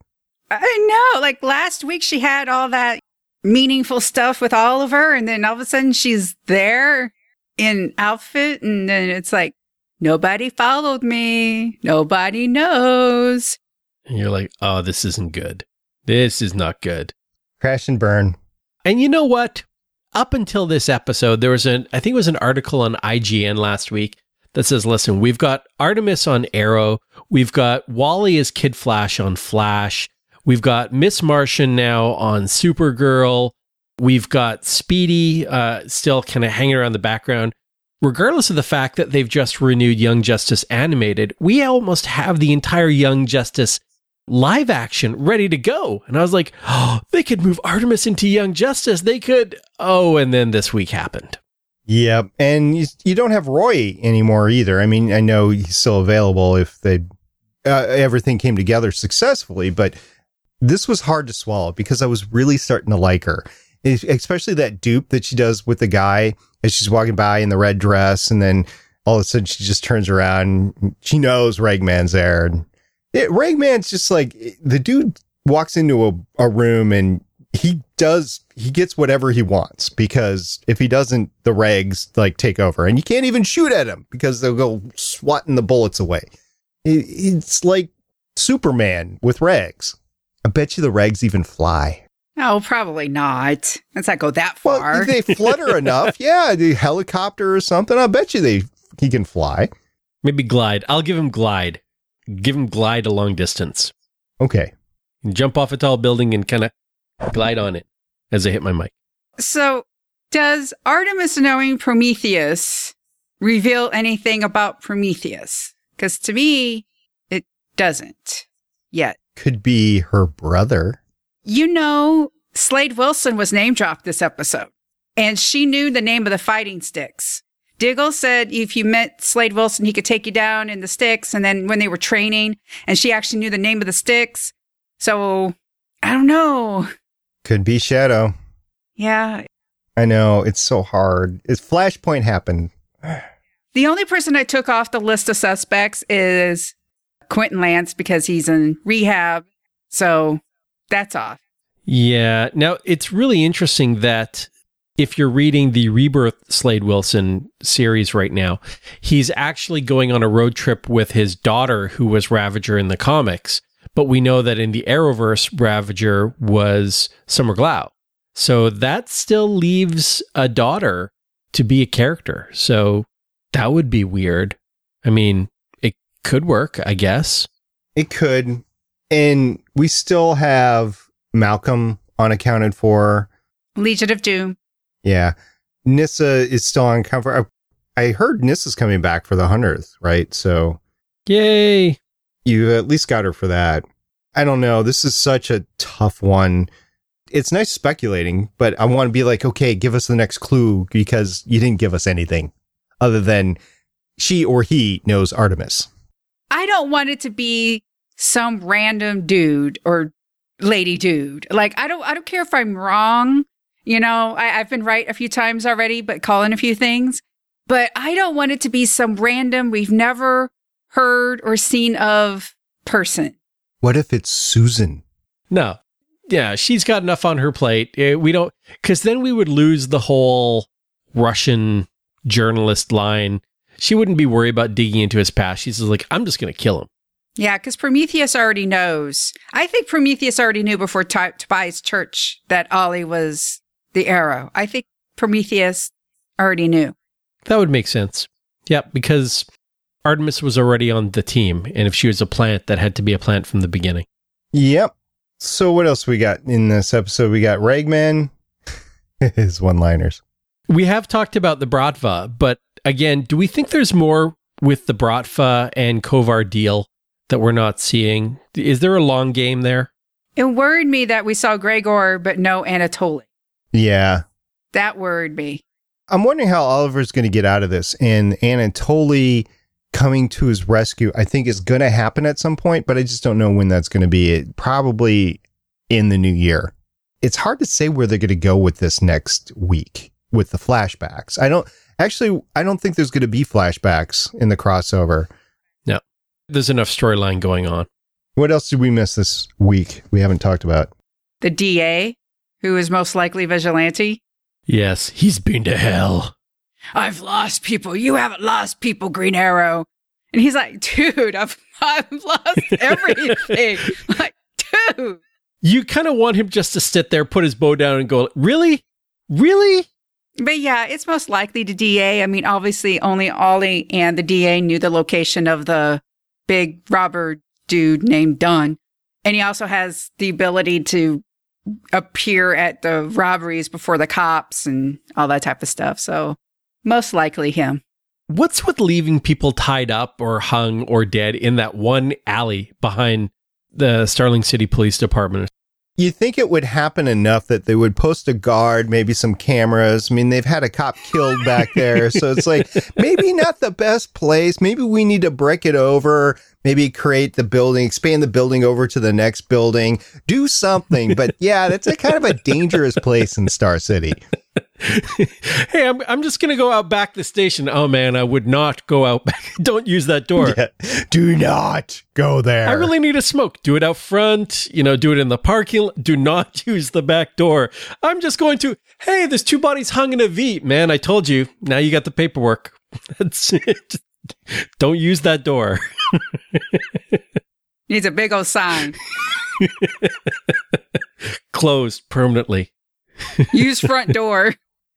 I know. Like last week, she had all that meaningful stuff with Oliver, and then all of a sudden she's there in outfit, and then it's like, nobody followed me. Nobody knows. And you're like, oh, this isn't good. This is not good. Crash and burn. And you know what? Up until this episode, there was I think it was an article on IGN last week that says, listen, we've got Artemis on Arrow. We've got Wally as Kid Flash on Flash. We've got Miss Martian now on Supergirl. We've got Speedy still kind of hanging around the background. Regardless of the fact that they've just renewed Young Justice Animated, we almost have the entire Young Justice live action ready to go. And I was like, oh, they could move Artemis into Young Justice. They could. Oh, and then this week happened. Yep. And you don't have Roy anymore either. I mean, I know he's still available if everything came together successfully, but this was hard to swallow because I was really starting to like her, especially that dupe that she does with the guy as she's walking by in the red dress. And then all of a sudden she just turns around and she knows Ragman's there. And Ragman's just like, the dude walks into a room and he gets whatever he wants, because if he doesn't, the Rags like take over, and you can't even shoot at him because they'll go swatting the bullets away. It's like Superman with Rags. I bet you the Rags even fly. No, probably not. Let's not go that far. Well, they flutter enough. Yeah, the helicopter or something. I bet you he can fly. Maybe glide. I'll give him glide. Give him glide a long distance. Okay. Jump off a tall building and kind of glide on it as I hit my mic. So, does Artemis knowing Prometheus reveal anything about Prometheus? Because to me, it doesn't yet. Could be her brother. You know, Slade Wilson was name dropped this episode, and she knew the name of the fighting sticks. Diggle said if you met Slade Wilson, he could take you down in the sticks. And then when they were training, and she actually knew the name of the sticks. So, I don't know. Could be Shadow. Yeah. I know. It's so hard. Flashpoint happened. The only person I took off the list of suspects is Quentin Lance because he's in rehab. So, that's off. Yeah. Now, it's really interesting that if you're reading the Rebirth Slade Wilson series right now, he's actually going on a road trip with his daughter, who was Ravager in the comics. But we know that in the Arrowverse, Ravager was Summer Glau. So that still leaves a daughter to be a character. So that would be weird. I mean, it could work, I guess. It could. And we still have Malcolm unaccounted for. Legion of Doom. Yeah. Nyssa is still on cover. I heard Nissa's coming back for the 100th, right? So yay. You at least got her for that. I don't know. This is such a tough one. It's nice speculating, but I want to be like, okay, give us the next clue because you didn't give us anything other than she or he knows Artemis. I don't want it to be some random dude or lady dude. Like, I don't care if I'm wrong. You know, I've been right a few times already, but calling a few things. But I don't want it to be some random, we've never heard or seen of person. What if it's Susan? No. Yeah, she's got enough on her plate. We don't, because then we would lose the whole Russian journalist line. She wouldn't be worried about digging into his past. She's just like, I'm just going to kill him. Yeah, because Prometheus already knows. I think Prometheus already knew before Tobias Church that Ollie was the Arrow. I think Prometheus already knew. That would make sense. Yeah, because Artemis was already on the team. And if she was a plant, that had to be a plant from the beginning. Yep. So what else we got in this episode? We got Ragman, his one-liners. We have talked about the Bratva, but again, do we think there's more with the Bratva and Kovar deal that we're not seeing? Is there a long game there? It worried me that we saw Gregor, but no Anatoly. Yeah. That worried me. I'm wondering how Oliver's going to get out of this, and Anatoly coming to his rescue, I think is going to happen at some point, but I just don't know when that's going to be. Probably in the new year. It's hard to say where they're going to go with this next week with the flashbacks. I don't think there's going to be flashbacks in the crossover. No, there's enough storyline going on. What else did we miss this week we haven't talked about? The DA, who is most likely Vigilante. Yes, he's been to hell. I've lost people. You haven't lost people, Green Arrow. And he's like, dude, I've lost everything. Like, dude. You kind of want him just to sit there, put his bow down and go, really? Really? But yeah, it's most likely the DA. I mean, obviously only Ollie and the DA knew the location of the big robber dude named Dunn. And he also has the ability to appear at the robberies before the cops and all that type of stuff. So most likely him. What's with leaving people tied up or hung or dead in that one alley behind the Starling City Police Department? You think it would happen enough that they would post a guard, maybe some cameras. I mean, they've had a cop killed back there. So it's like, maybe not the best place. Maybe we need to brick it over, maybe create the building, expand the building over to the next building, do something. But yeah, that's a kind of a dangerous place in Star City. Hey, I'm just going to go out back the station. Oh, man, I would not go out back. Don't use that door. Yeah. Do not go there. I really need a smoke. Do it out front. Do it in the parking lot. Do not use the back door. I'm just going to, hey, there's 2 bodies hung in a V. Man, I told you. Now you got the paperwork. That's it. Don't use that door. Needs a big old sign. Closed permanently. Use front door.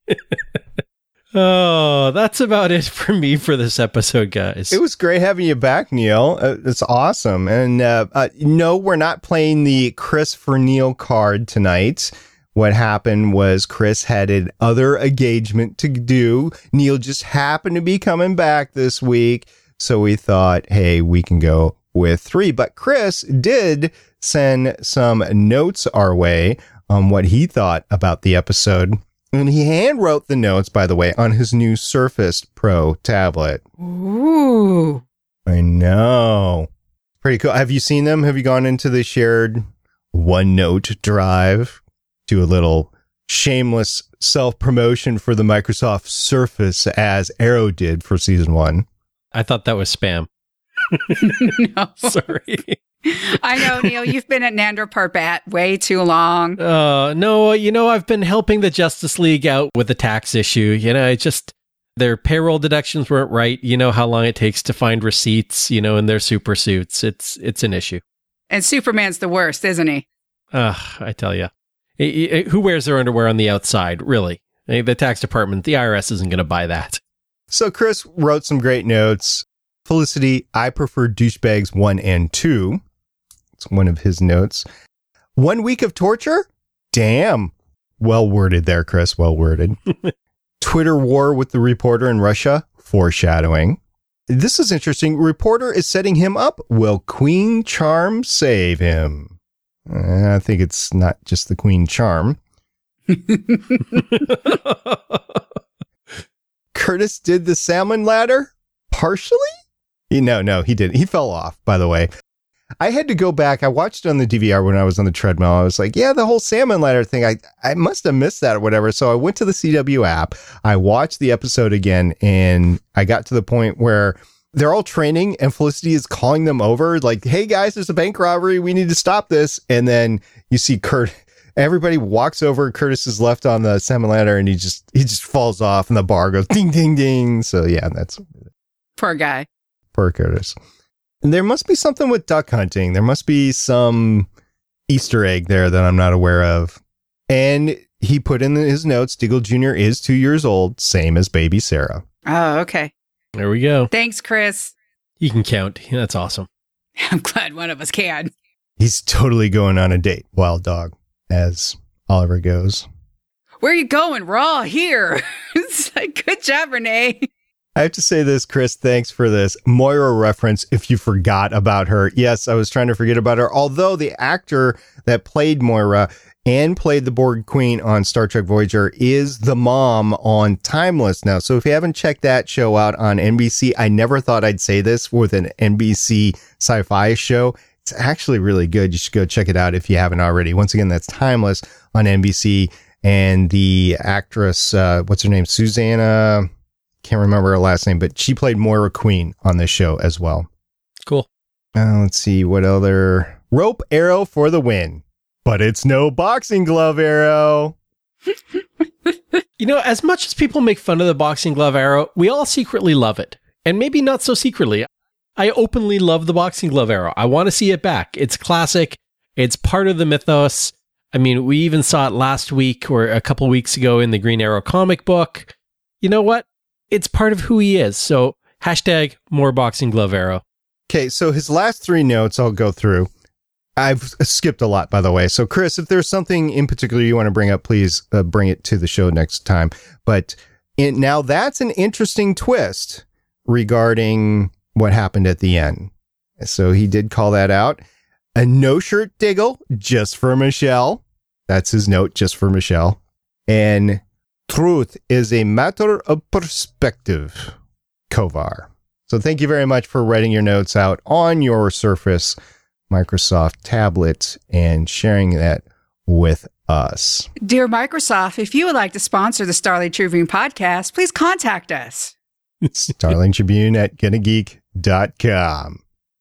Oh, that's about it for me for this episode, guys. It was great having you back, Neil. It's awesome. And no, we're not playing the Chris for Neil card tonight. What happened was Chris had another engagement to do. Neil just happened to be coming back this week. So we thought, hey, we can go with 3. But Chris did send some notes our way on what he thought about the episode. And he hand wrote the notes, by the way, on his new Surface Pro tablet. Ooh. I know. Pretty cool. Have you seen them? Have you gone into the shared OneNote drive? Do a little shameless self-promotion for the Microsoft Surface as Arrow did for season 1. I thought that was spam. No. Sorry. I know, Neil, you've been at Nandor Parbat way too long. No, I've been helping the Justice League out with the tax issue. It just, their payroll deductions weren't right. You know how long it takes to find receipts, in their super suits. It's an issue. And Superman's the worst, isn't he? I tell you. Who wears their underwear on the outside, really? The tax department, the IRS isn't going to buy that. So Chris wrote some great notes. Felicity, I prefer douchebags 1 and 2. It's one of his notes. 1 week of torture? Damn. Well worded there, Chris. Well worded. Twitter war with the reporter in Russia? Foreshadowing. This is interesting. Reporter is setting him up. Will Queen Charm save him? I think it's not just the Queen Charm. Curtis did the salmon ladder? Partially? No, he didn't. He fell off, by the way. I had to go back. I watched it on the DVR when I was on the treadmill. I was like, yeah, the whole salmon ladder thing, I must have missed that or whatever. So I went to the CW app. I watched the episode again, and I got to the point where they're all training and Felicity is calling them over like, hey guys, there's a bank robbery. We need to stop this. And then you see everybody walks over. Curtis is left on the salmon ladder and he just falls off and the bar goes ding, ding, ding. So yeah, that's Poor guy. Poor Curtis. And there must be something with duck hunting. There must be some Easter egg there that I'm not aware of. And he put in his notes, Diggle Jr. is 2 years old, same as baby Sarah. Oh, okay. There we go. Thanks, Chris. You can count. That's awesome. I'm glad one of us can. He's totally going on a date, wild dog, as Oliver goes. Where are you going? We're all here. It's like, good job, Renee. I have to say this, Chris, thanks for this. Moira reference, if you forgot about her. Yes, I was trying to forget about her. Although the actor that played Moira and played the Borg Queen on Star Trek Voyager is the mom on Timeless now. So if you haven't checked that show out on NBC, I never thought I'd say this with an NBC sci-fi show. It's actually really good. You should go check it out if you haven't already. Once again, that's Timeless on NBC. And the actress, what's her name? Susanna... Can't remember her last name, but she played Moira Queen on this show as well. Cool. Let's see what other rope arrow for the win, but it's no boxing glove arrow. As much as people make fun of the boxing glove arrow, we all secretly love it, and maybe not so secretly. I openly love the boxing glove arrow. I want to see it back. It's classic. It's part of the mythos. I mean, we even saw it last week or a couple weeks ago in the Green Arrow comic book. You know what? It's part of who he is. So hashtag more boxing glove arrow. Okay, so his last 3 notes I'll go through. I've skipped a lot, by the way. So Chris, if there's something in particular you want to bring up, please bring it to the show next time. But now that's an interesting twist regarding what happened at the end. So he did call that out. A no-shirt Diggle just for Michelle. That's his note, just for Michelle. And truth is a matter of perspective, Kovar. So thank you very much for writing your notes out on your Surface Microsoft tablet and sharing that with us. Dear Microsoft, if you would like to sponsor the Starling Tribune podcast, please contact us. Starling Tribune at GonnaGeek.com.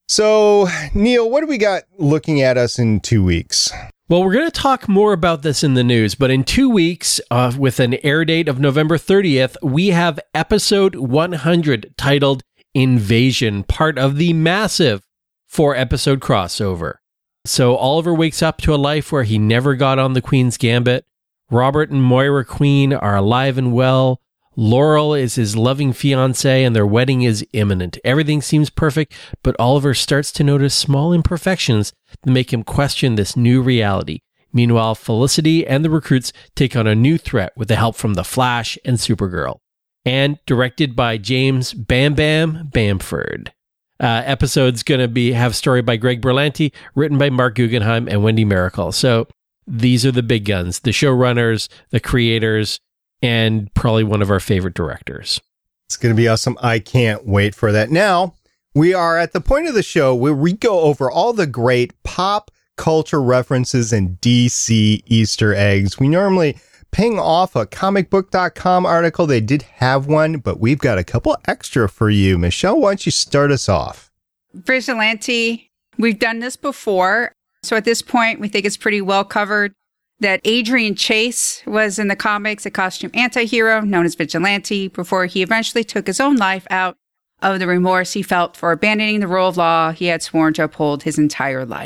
So, Neil, what do we got looking at us in 2 weeks? Well, we're going to talk more about this in the news, but in 2 weeks, with an air date of November 30th, we have episode 100 titled Invasion, part of the massive 4-episode crossover. So Oliver wakes up to a life where he never got on the Queen's Gambit. Robert and Moira Queen are alive and well. Laurel is his loving fiancée and their wedding is imminent. Everything seems perfect, but Oliver starts to notice small imperfections that make him question this new reality. Meanwhile, Felicity and the recruits take on a new threat with the help from The Flash and Supergirl. And directed by James Bam Bam Bamford. Episode's going to have story by Greg Berlanti, written by Mark Guggenheim and Wendy Miracle. So these are the big guns, the showrunners, the creators, and probably one of our favorite directors. It's going to be awesome. I can't wait for that. Now, we are at the point of the show where we go over all the great pop culture references and DC Easter eggs. We normally ping off a comicbook.com article. They did have one, but we've got a couple extra for you. Michelle, why don't you start us off? Vigilante, we've done this before. So at this point, we think it's pretty well covered that Adrian Chase was in the comics a costume anti-hero known as Vigilante before he eventually took his own life out of the remorse he felt for abandoning the rule of law he had sworn to uphold his entire life.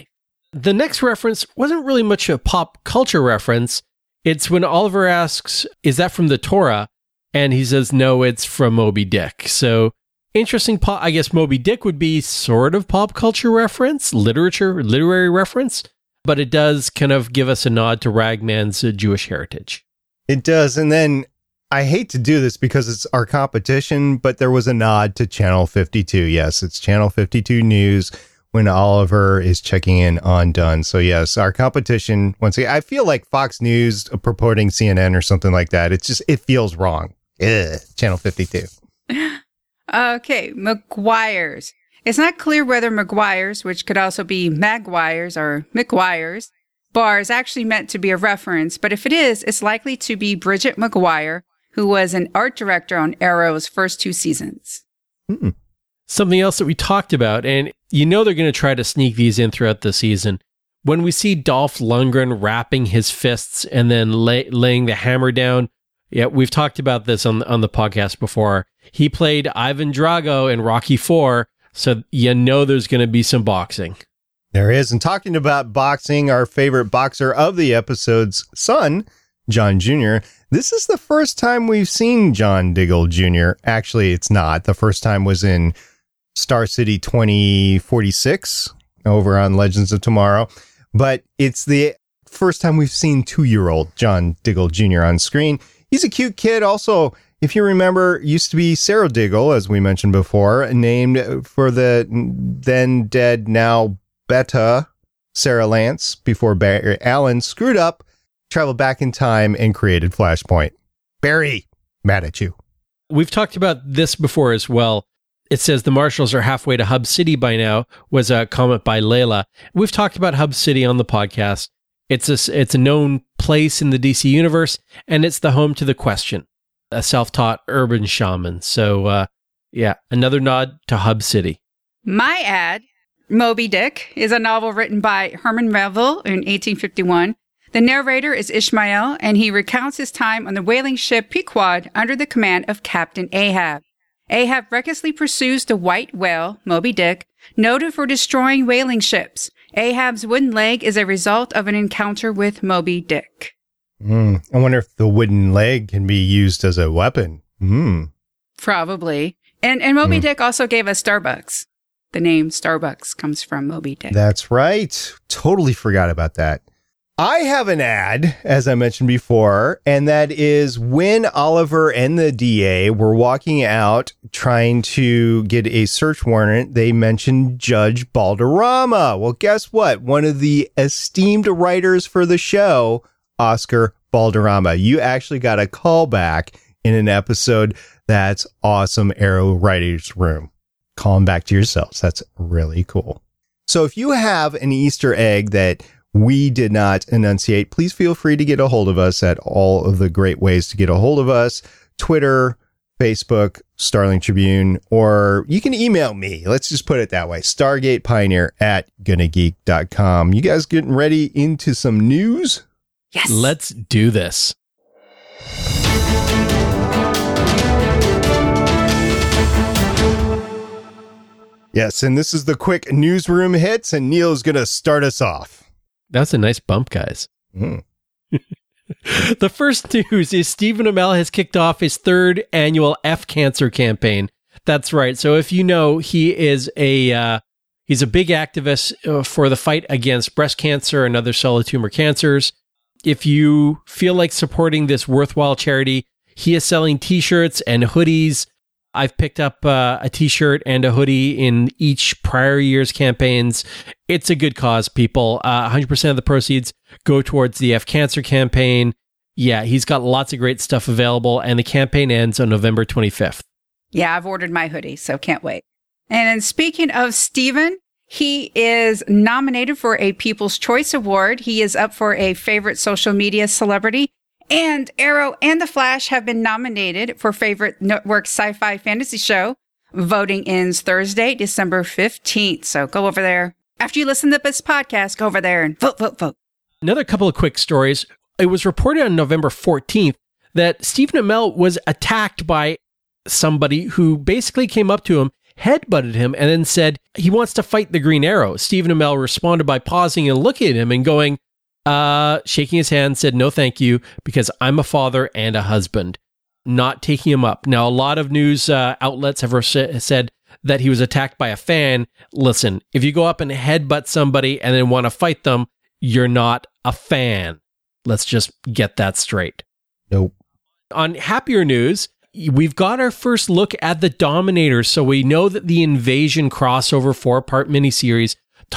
The next reference wasn't really much a pop culture reference. It's when Oliver asks, is that from the Torah? And he says, no, it's from Moby Dick. So interesting. I guess Moby Dick would be sort of pop culture reference, literary reference, but it does kind of give us a nod to Ragman's Jewish heritage. It does. And then I hate to do this because it's our competition, but there was a nod to Channel 52. Yes, it's Channel 52 News when Oliver is checking in on Dunn. So yes, our competition, once again, I feel like Fox News purporting CNN or something like that. It feels wrong. Ugh, Channel 52. Okay, McGuire's. It's not clear whether McGuire's, which could also be Maguire's or McGuire's, bar is actually meant to be a reference, but if it is, it's likely to be Bridget McGuire, who was an art director on Arrow's first 2 seasons. Mm-mm. Something else that we talked about, and you know they're going to try to sneak these in throughout the season. When we see Dolph Lundgren wrapping his fists and then laying the hammer down, yeah, we've talked about this on the podcast before. He played Ivan Drago in Rocky IV, so you know there's going to be some boxing. There is. And talking about boxing, our favorite boxer of the episode's son, John Jr., this is the first time we've seen John Diggle Jr. Actually, it's not. The first time was in Star City 2046 over on Legends of Tomorrow. But it's the first time we've seen 2-year-old John Diggle Jr. on screen. He's a cute kid. Also, if you remember, used to be Sarah Diggle, as we mentioned before, named for the then dead, now Beta Sarah Lance, before Barry Allen screwed up, traveled back in time, and created Flashpoint. Barry, mad at you. We've talked about this before as well. It says the Marshals are halfway to Hub City by now, was a comment by Layla. We've talked about Hub City on the podcast. It's a known place in the DC universe, and it's the home to the Question, a self-taught urban shaman. So, yeah, another nod to Hub City. My ad, Moby Dick, is a novel written by Herman Melville in 1851. The narrator is Ishmael, and he recounts his time on the whaling ship Pequod under the command of Captain Ahab. Ahab recklessly pursues the white whale, Moby Dick, noted for destroying whaling ships. Ahab's wooden leg is a result of an encounter with Moby Dick. I wonder if the wooden leg can be used as a weapon. Probably. And Moby Dick also gave us Starbucks. The name Starbucks comes from Moby Dick. That's right. Totally forgot about that. I have an ad, as I mentioned before, and that is when Oliver and the DA were walking out trying to get a search warrant, they mentioned Judge Balderrama. Well, guess what? One of the esteemed writers for the show, Oscar Balderrama. You actually got a call back in an episode. That's awesome, Arrow Writers Room. Call them back to yourselves. That's really cool. So if you have an Easter egg that we did not enunciate, please feel free to get a hold of us at all of the great ways to get a hold of us. Twitter, Facebook, Starling Tribune, or you can email me. Let's just put it that way. StargatePioneer@gonnageek.com. You guys getting ready into some news? Yes. Let's do this. Yes, and this is the quick newsroom hits, and Neil's going to start us off. That's a nice bump, guys. The first news is Stephen Amell has kicked off his 3rd annual F Cancer campaign. That's right. So if you know, he is he's a big activist for the fight against breast cancer and other solid tumor cancers. If you feel like supporting this worthwhile charity, he is selling t-shirts and hoodies. I've picked up a t-shirt and a hoodie in each prior year's campaigns. It's a good cause, people. 100% of the proceeds go towards the F Cancer campaign. Yeah, he's got lots of great stuff available, and the campaign ends on November 25th. Yeah, I've ordered my hoodie, so can't wait. And then speaking of Steven, he is nominated for a People's Choice Award. He is up for a favorite social media celebrity. And Arrow and The Flash have been nominated for favorite network sci-fi fantasy show. Voting ends Thursday, December 15th. So go over there. After you listen to this podcast, go over there and vote. Another couple of quick stories. It was reported on November 14th that Stephen Amell was attacked by somebody who basically came up to him, headbutted him and then said he wants to fight the Green Arrow. Stephen Amell responded by pausing and looking at him and going, shaking his hand, said, "No, thank you, because I'm a father and a husband," not taking him up. Now, a lot of news outlets have said that he was attacked by a fan. Listen, if you go up and headbutt somebody and then want to fight them, you're not a fan. Let's just get that straight. Nope. On happier news, we've got our first look at the Dominators, so we know that the Invasion crossover 4-part miniseries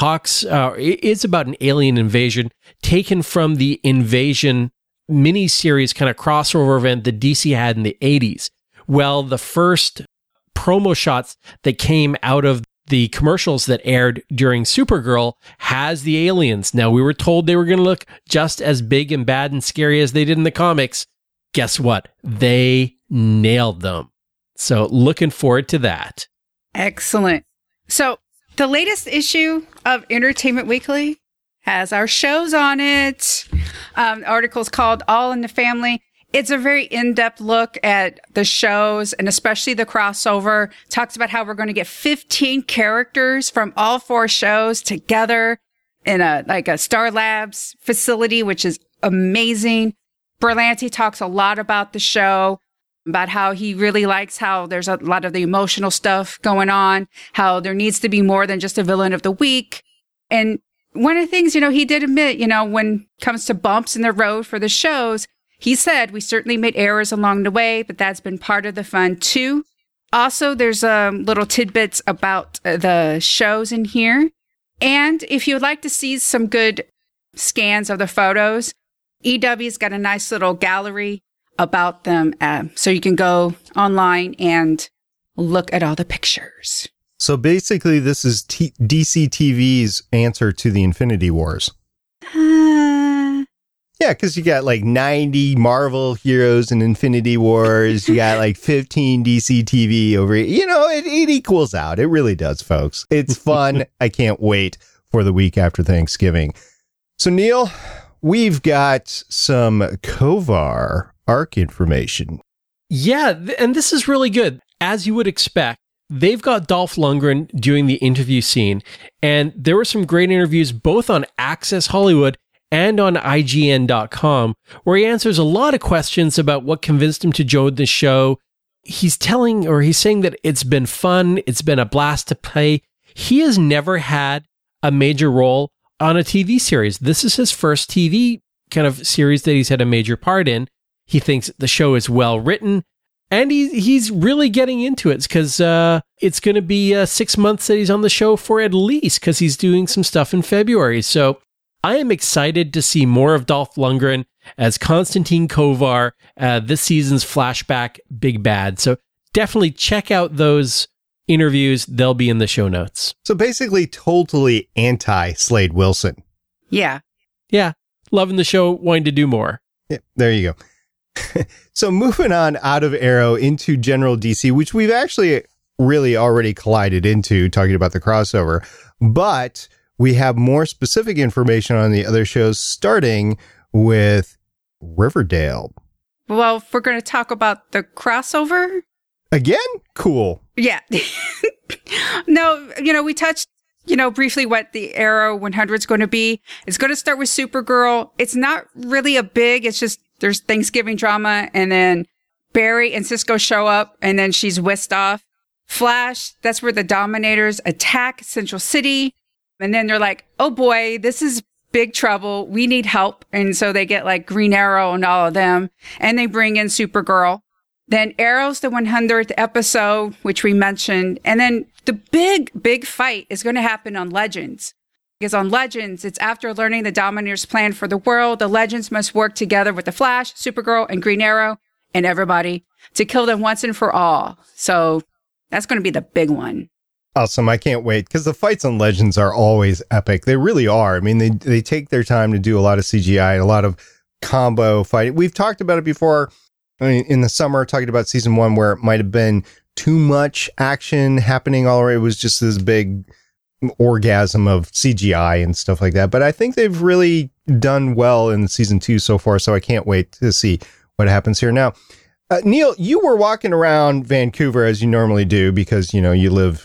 is about an alien invasion taken from the Invasion miniseries kind of crossover event that DC had in the 80s. Well, the first promo shots that came out of the commercials that aired during Supergirl has the aliens. Now, we were told they were going to look just as big and bad and scary as they did in the comics. Guess what? They nailed them. So looking forward to that. Excellent. So the latest issue of Entertainment Weekly has our shows on it. The article's called All in the Family. It's a very in-depth look at the shows and especially the crossover. Talks about how we're going to get 15 characters from all 4 shows together in a Star Labs facility, which is amazing. Berlanti talks a lot about the show, about how he really likes how there's a lot of the emotional stuff going on, how there needs to be more than just a villain of the week. And one of the things, he did admit, when it comes to bumps in the road for the shows, he said, we certainly made errors along the way, but that's been part of the fun too. Also, there's little tidbits about the shows in here. And if you would like to see some good scans of the photos, EW's got a nice little gallery about them. So you can go online and look at all the pictures. So basically, this is DC TV's answer to the Infinity Wars. Yeah, because you got like 90 Marvel heroes in Infinity Wars. You got like 15 DC TV over here. It equals out. It really does, folks. It's fun. I can't wait for the week after Thanksgiving. So, Neil, we've got some Kovar arc information. Yeah, and this is really good. As you would expect, they've got Dolph Lundgren doing the interview scene. And there were some great interviews both on Access Hollywood and on IGN.com, where he answers a lot of questions about what convinced him to join the show. He's saying that it's been fun. It's been a blast to play. He has never had a major role on a TV series. This is his first TV kind of series that he's had a major part in. He thinks the show is well written, and he's really getting into it because it's going to be 6 months that he's on the show for at least, because he's doing some stuff in February. So I am excited to see more of Dolph Lundgren as Konstantin Kovar, this season's flashback big bad. So definitely check out those interviews. They'll be in the show notes. So basically totally anti-Slade Wilson. Yeah. Yeah. Loving the show, wanting to do more. Yeah, there you go. So moving on out of Arrow into General DC, which we've actually really already collided into talking about the crossover, but we have more specific information on the other shows, starting with Riverdale. Well, if we're going to talk about the crossover again, cool. Yeah. No, we touched, briefly what the Arrow 100 is going to be. It's going to start with Supergirl. It's not really it's just there's Thanksgiving drama, and then Barry and Cisco show up, and then she's whisked off. Flash, that's where the Dominators attack Central City. And then they're like, oh boy, this is big trouble. We need help. And so they get like Green Arrow and all of them. And they bring in Supergirl. Then Arrow's the 100th episode, which we mentioned. And then the big fight is going to happen on Legends. Because on Legends, it's after learning the Dominators' plan for the world. The Legends must work together with the Flash, Supergirl, and Green Arrow, and everybody to kill them once and for all. So that's going to be the big one. Awesome. I can't wait, because the fights on Legends are always epic. They really are. I mean, they take their time to do a lot of CGI, a lot of combo fighting. We've talked about it before. I mean, in the summer, talking about season 1, where it might have been too much action happening already. It was just this big orgasm of CGI and stuff like that. But I think they've really done well in season 2 so far. So I can't wait to see what happens here. Now, Neil, you were walking around Vancouver as you normally do, because, you live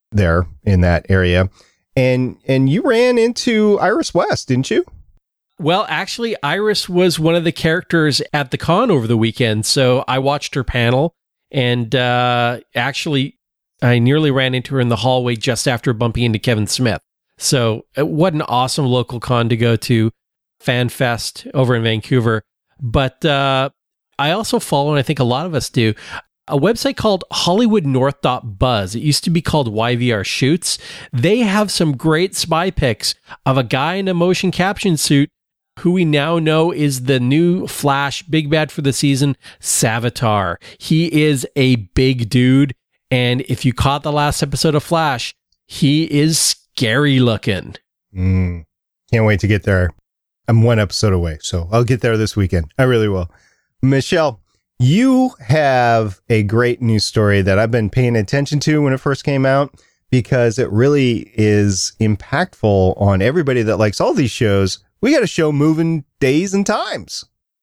there in that area. And you ran into Iris West, didn't you? Well, actually, Iris was one of the characters at the con over the weekend, so I watched her panel, and actually, I nearly ran into her in the hallway just after bumping into Kevin Smith. So what an awesome local con to go to, FanFest over in Vancouver. But I also follow, and I think a lot of us do, a website called HollywoodNorth.buzz. It used to be called YVR Shoots. They have some great spy pics of a guy in a motion caption suit who we now know is the new Flash big bad for the season, Savitar. He is a big dude, and if you caught the last episode of Flash, he is scary looking. Can't wait to get there. I'm one episode away, so I'll get there this weekend. I really will. Michelle, you have a great news story that I've been paying attention to when it first came out, because it really is impactful on everybody that likes all these shows. We got a show moving days and times.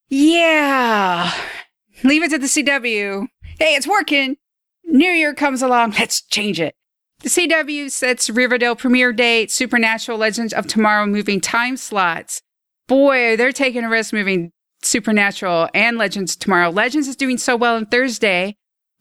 Yeah. Leave it to the CW. Hey, it's working. New Year comes along. Let's change it. The CW sets Riverdale premiere date, Supernatural Legends of Tomorrow moving time slots. Boy, they're taking a risk moving Supernatural and Legends tomorrow. Legends is doing so well on Thursday,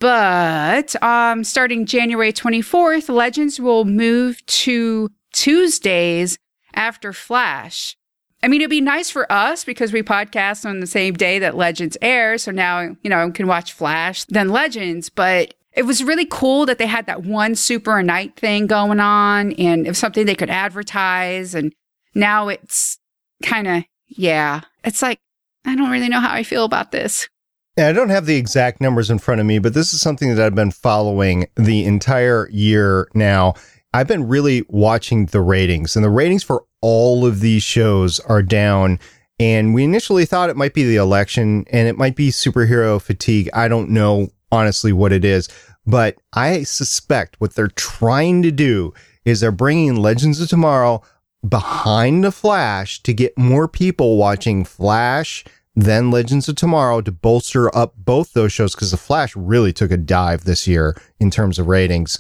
but starting January 24th, Legends will move to Tuesdays after Flash. I mean, it'd be nice for us because we podcast on the same day that Legends airs. So now, can watch Flash, then Legends. But it was really cool that they had that one super night thing going on, and it was something they could advertise. And now it's kind of, it's like, I don't really know how I feel about this. Yeah, I don't have the exact numbers in front of me, but this is something that I've been following the entire year now. I've been really watching the ratings, and the ratings for all of these shows are down. And we initially thought it might be the election and it might be superhero fatigue. I don't know honestly what it is, but I suspect what they're trying to do is they're bringing Legends of Tomorrow behind the Flash to get more people watching Flash than Legends of Tomorrow to bolster up both those shows, because the Flash really took a dive this year in terms of ratings.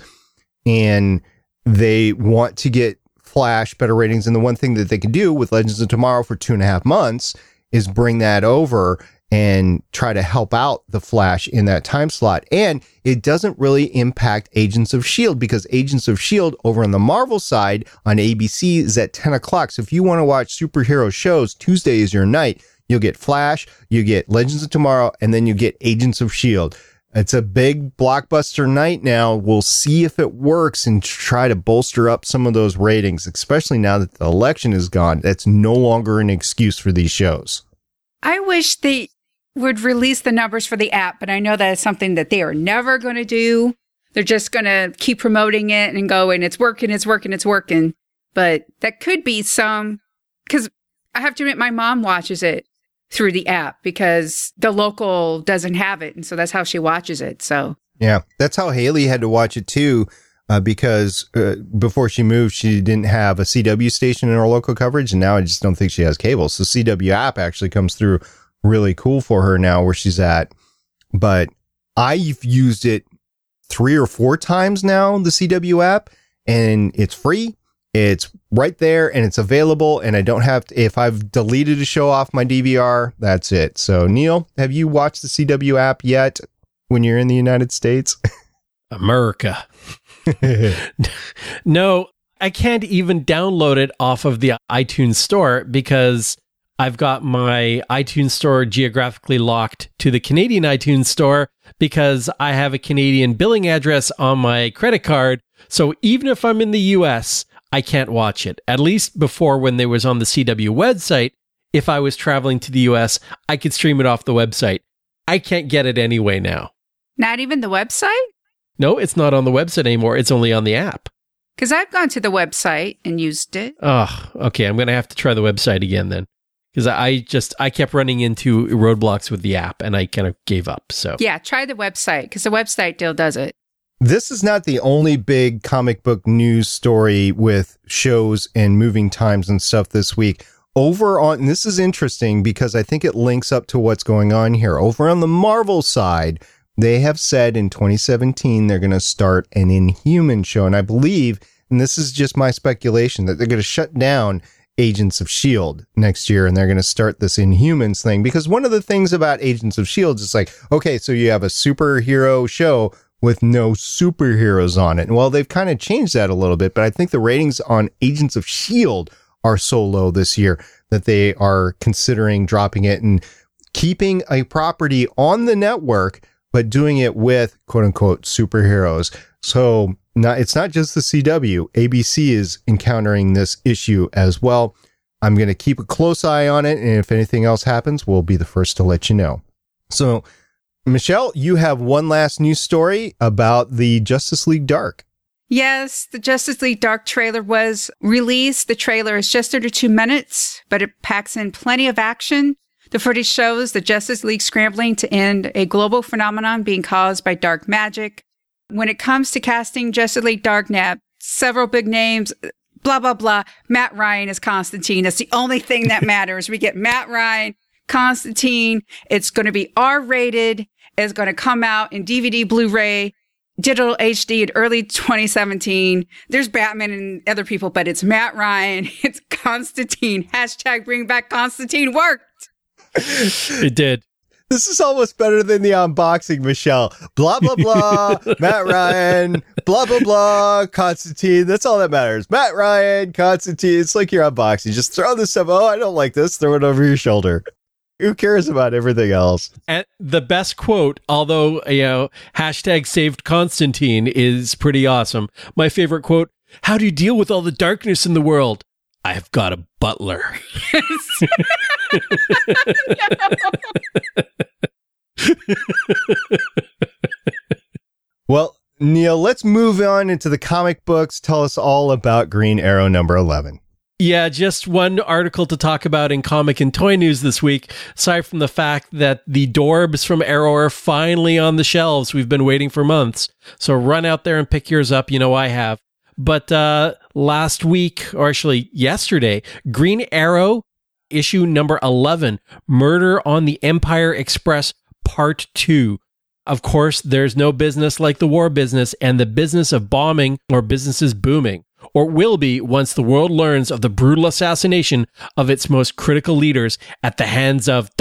And they want to get Flash better ratings. And the one thing that they can do with Legends of Tomorrow for 2.5 months is bring that over and try to help out the Flash in that time slot. And it doesn't really impact Agents of S.H.I.E.L.D. because Agents of S.H.I.E.L.D. over on the Marvel side on ABC is at 10 o'clock. So if you want to watch superhero shows, Tuesday is your night. You'll get Flash, you get Legends of Tomorrow, and then you get Agents of S.H.I.E.L.D. It's a big blockbuster night now. We'll see if it works and try to bolster up some of those ratings, especially now that the election is gone. That's no longer an excuse for these shows. I wish they would release the numbers for the app, but I know that is something that they are never going to do. They're just going to keep promoting it and going, it's working, it's working, it's working. But that could be some, because I have to admit, my mom watches it through the app because the local doesn't have it. And so that's how she watches it. So, yeah, that's how Haley had to watch it too, because before she moved, she didn't have a CW station in her local coverage. And now I just don't think she has cable. So CW app actually comes through really cool for her now where she's at. But I've used it 3 or 4 times now, the CW app, and it's free. It's right there and it's available, and I don't have to, if I've deleted a show off my DVR, that's it. So Neil, have you watched the CW app yet when you're in the United States? America. No, I can't even download it off of the iTunes store because I've got my iTunes store geographically locked to the Canadian iTunes store because I have a Canadian billing address on my credit card. So even if I'm in the US, I can't watch it. At least before, when they was on the CW website, if I was traveling to the US, I could stream it off the website. I can't get it anyway now. Not even the website? No, it's not on the website anymore. It's only on the app. Because I've gone to the website and used it. Oh, okay. I'm going to have to try the website again then. Because I kept running into roadblocks with the app and I kind of gave up. So yeah, try the website because the website deal does it. This is not the only big comic book news story with shows and moving times and stuff this week. Over on, and this is interesting because I think it links up to what's going on here. Over on the Marvel side, they have said in 2017 they're going to start an Inhuman show. And I believe, and this is just my speculation, that they're going to shut down Agents of S.H.I.E.L.D. next year, and they're going to start this Inhumans thing. Because one of the things about Agents of S.H.I.E.L.D. is like, okay, so you have a superhero show with no superheroes on it. And well, they've kind of changed that a little bit, but I think the ratings on Agents of S.H.I.E.L.D. are so low this year that they are considering dropping it and keeping a property on the network, but doing it with quote unquote superheroes. So it's not just the CW. ABC is encountering this issue as well. I'm going to keep a close eye on it, and if anything else happens, we'll be the first to let you know. So, Michelle, you have one last news story about the Justice League Dark. Yes, the Justice League Dark trailer was released. The trailer is just under 2 minutes, but it packs in plenty of action. The footage shows the Justice League scrambling to end a global phenomenon being caused by dark magic. When it comes to casting Justice League Dark, several big names, blah, blah, blah. Matt Ryan is Constantine. That's the only thing that matters. We get Matt Ryan, Constantine. It's going to be R-rated. It's going to come out in DVD, Blu-ray, digital HD in early 2017. There's Batman and other people, but it's Matt Ryan. It's Constantine. # bring back Constantine worked. It did. This is almost better than the unboxing, Michelle. Blah, blah, blah. Matt Ryan. Blah, blah, blah. Constantine. That's all that matters. Matt Ryan, Constantine. It's like you're unboxing. Just throw this stuff. Oh, I don't like this. Throw it over your shoulder. Who cares about everything else? And the best quote, although, # saved Constantine is pretty awesome. My favorite quote, how do you deal with all the darkness in the world? I've got a butler. Well, Neil, let's move on into the comic books. Tell us all about Green Arrow number 11. Yeah, just one article to talk about in comic and toy news this week, aside from the fact that the Dorbs from Arrow are finally on the shelves. We've been waiting for months. So run out there and pick yours up. You know I have. But last week, or actually yesterday, Green Arrow issue number 11, Murder on the Empire Express Part 2. Of course, there's no business like the war business, and the business of bombing or business is booming. Or will be once the world learns of the brutal assassination of its most critical leaders at the hands of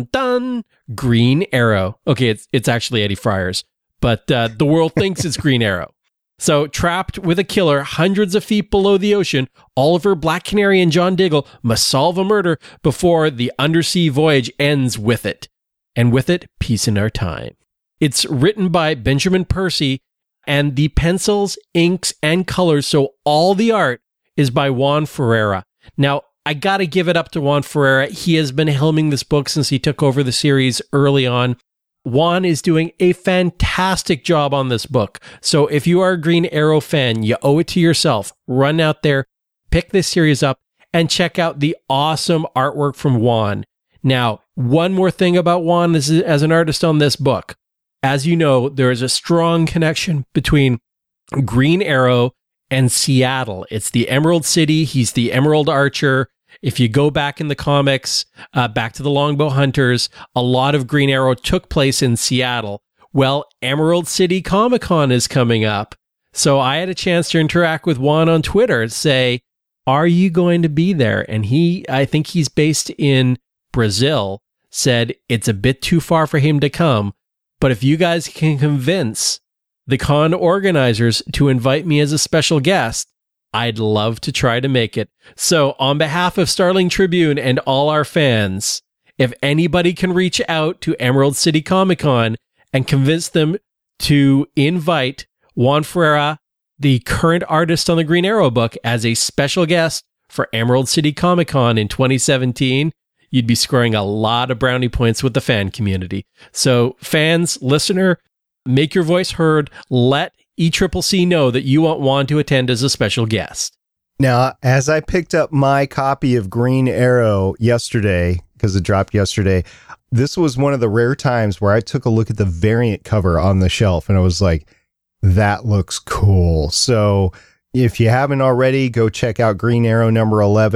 Green Arrow. Okay, it's actually Eddie Fryers, but the world thinks it's Green Arrow. So, trapped with a killer hundreds of feet below the ocean, Oliver, Black Canary, and John Diggle must solve a murder before the undersea voyage ends with it. And with it, peace in our time. It's written by Benjamin Percy, and the pencils, inks, and colors, so all the art is by Juan Ferreira. Now, I gotta give it up to Juan Ferreira. He has been helming this book since he took over the series early on. Juan is doing a fantastic job on this book. So if you are a Green Arrow fan, you owe it to yourself. Run out there, pick this series up, and check out the awesome artwork from Juan. Now, one more thing about Juan as an artist on this book. As you know, there is a strong connection between Green Arrow and Seattle. It's the Emerald City. He's the Emerald Archer. If you go back in the comics, back to the Longbow Hunters, a lot of Green Arrow took place in Seattle. Well, Emerald City Comic-Con is coming up. So I had a chance to interact with Juan on Twitter and say, are you going to be there? And I think he's based in Brazil, said it's a bit too far for him to come. But if you guys can convince the con organizers to invite me as a special guest, I'd love to try to make it. So on behalf of Starling Tribune and all our fans, if anybody can reach out to Emerald City Comic-Con and convince them to invite Juan Ferreira, the current artist on the Green Arrow book, as a special guest for Emerald City Comic-Con in 2017, you'd be scoring a lot of brownie points with the fan community. So fans, listener, make your voice heard. Let ECCC know that you want Juan to attend as a special guest. Now, as I picked up my copy of Green Arrow yesterday, because it dropped yesterday, this was one of the rare times where I took a look at the variant cover on the shelf and I was like, that looks cool. So if you haven't already, go check out Green Arrow number 11.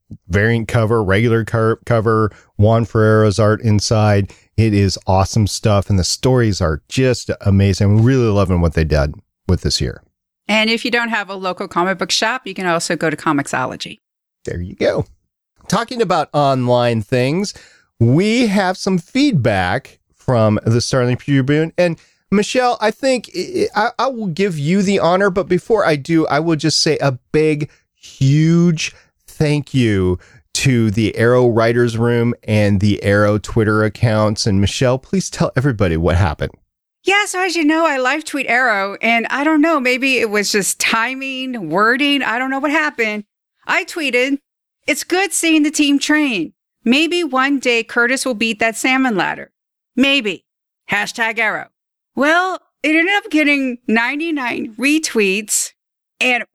variant cover, regular cover, Juan Ferreira's art inside. It is awesome stuff, and the stories are just amazing. I'm really loving what they did with this year. And if you don't have a local comic book shop, you can also go to Comixology. There you go. Talking about online things, we have some feedback from the Starling Tribune. And Michelle, I think I will give you the honor, but before I do, I will just say a big, huge thank you to the Arrow Writers Room and the Arrow Twitter accounts. And Michelle, please tell everybody what happened. Yeah, so as you know, I live tweet Arrow, and I don't know, maybe it was just timing, wording, I don't know what happened. I tweeted, "It's good seeing the team train. Maybe one day Curtis will beat that salmon ladder. Maybe. #Arrow." Well, it ended up getting 99 retweets and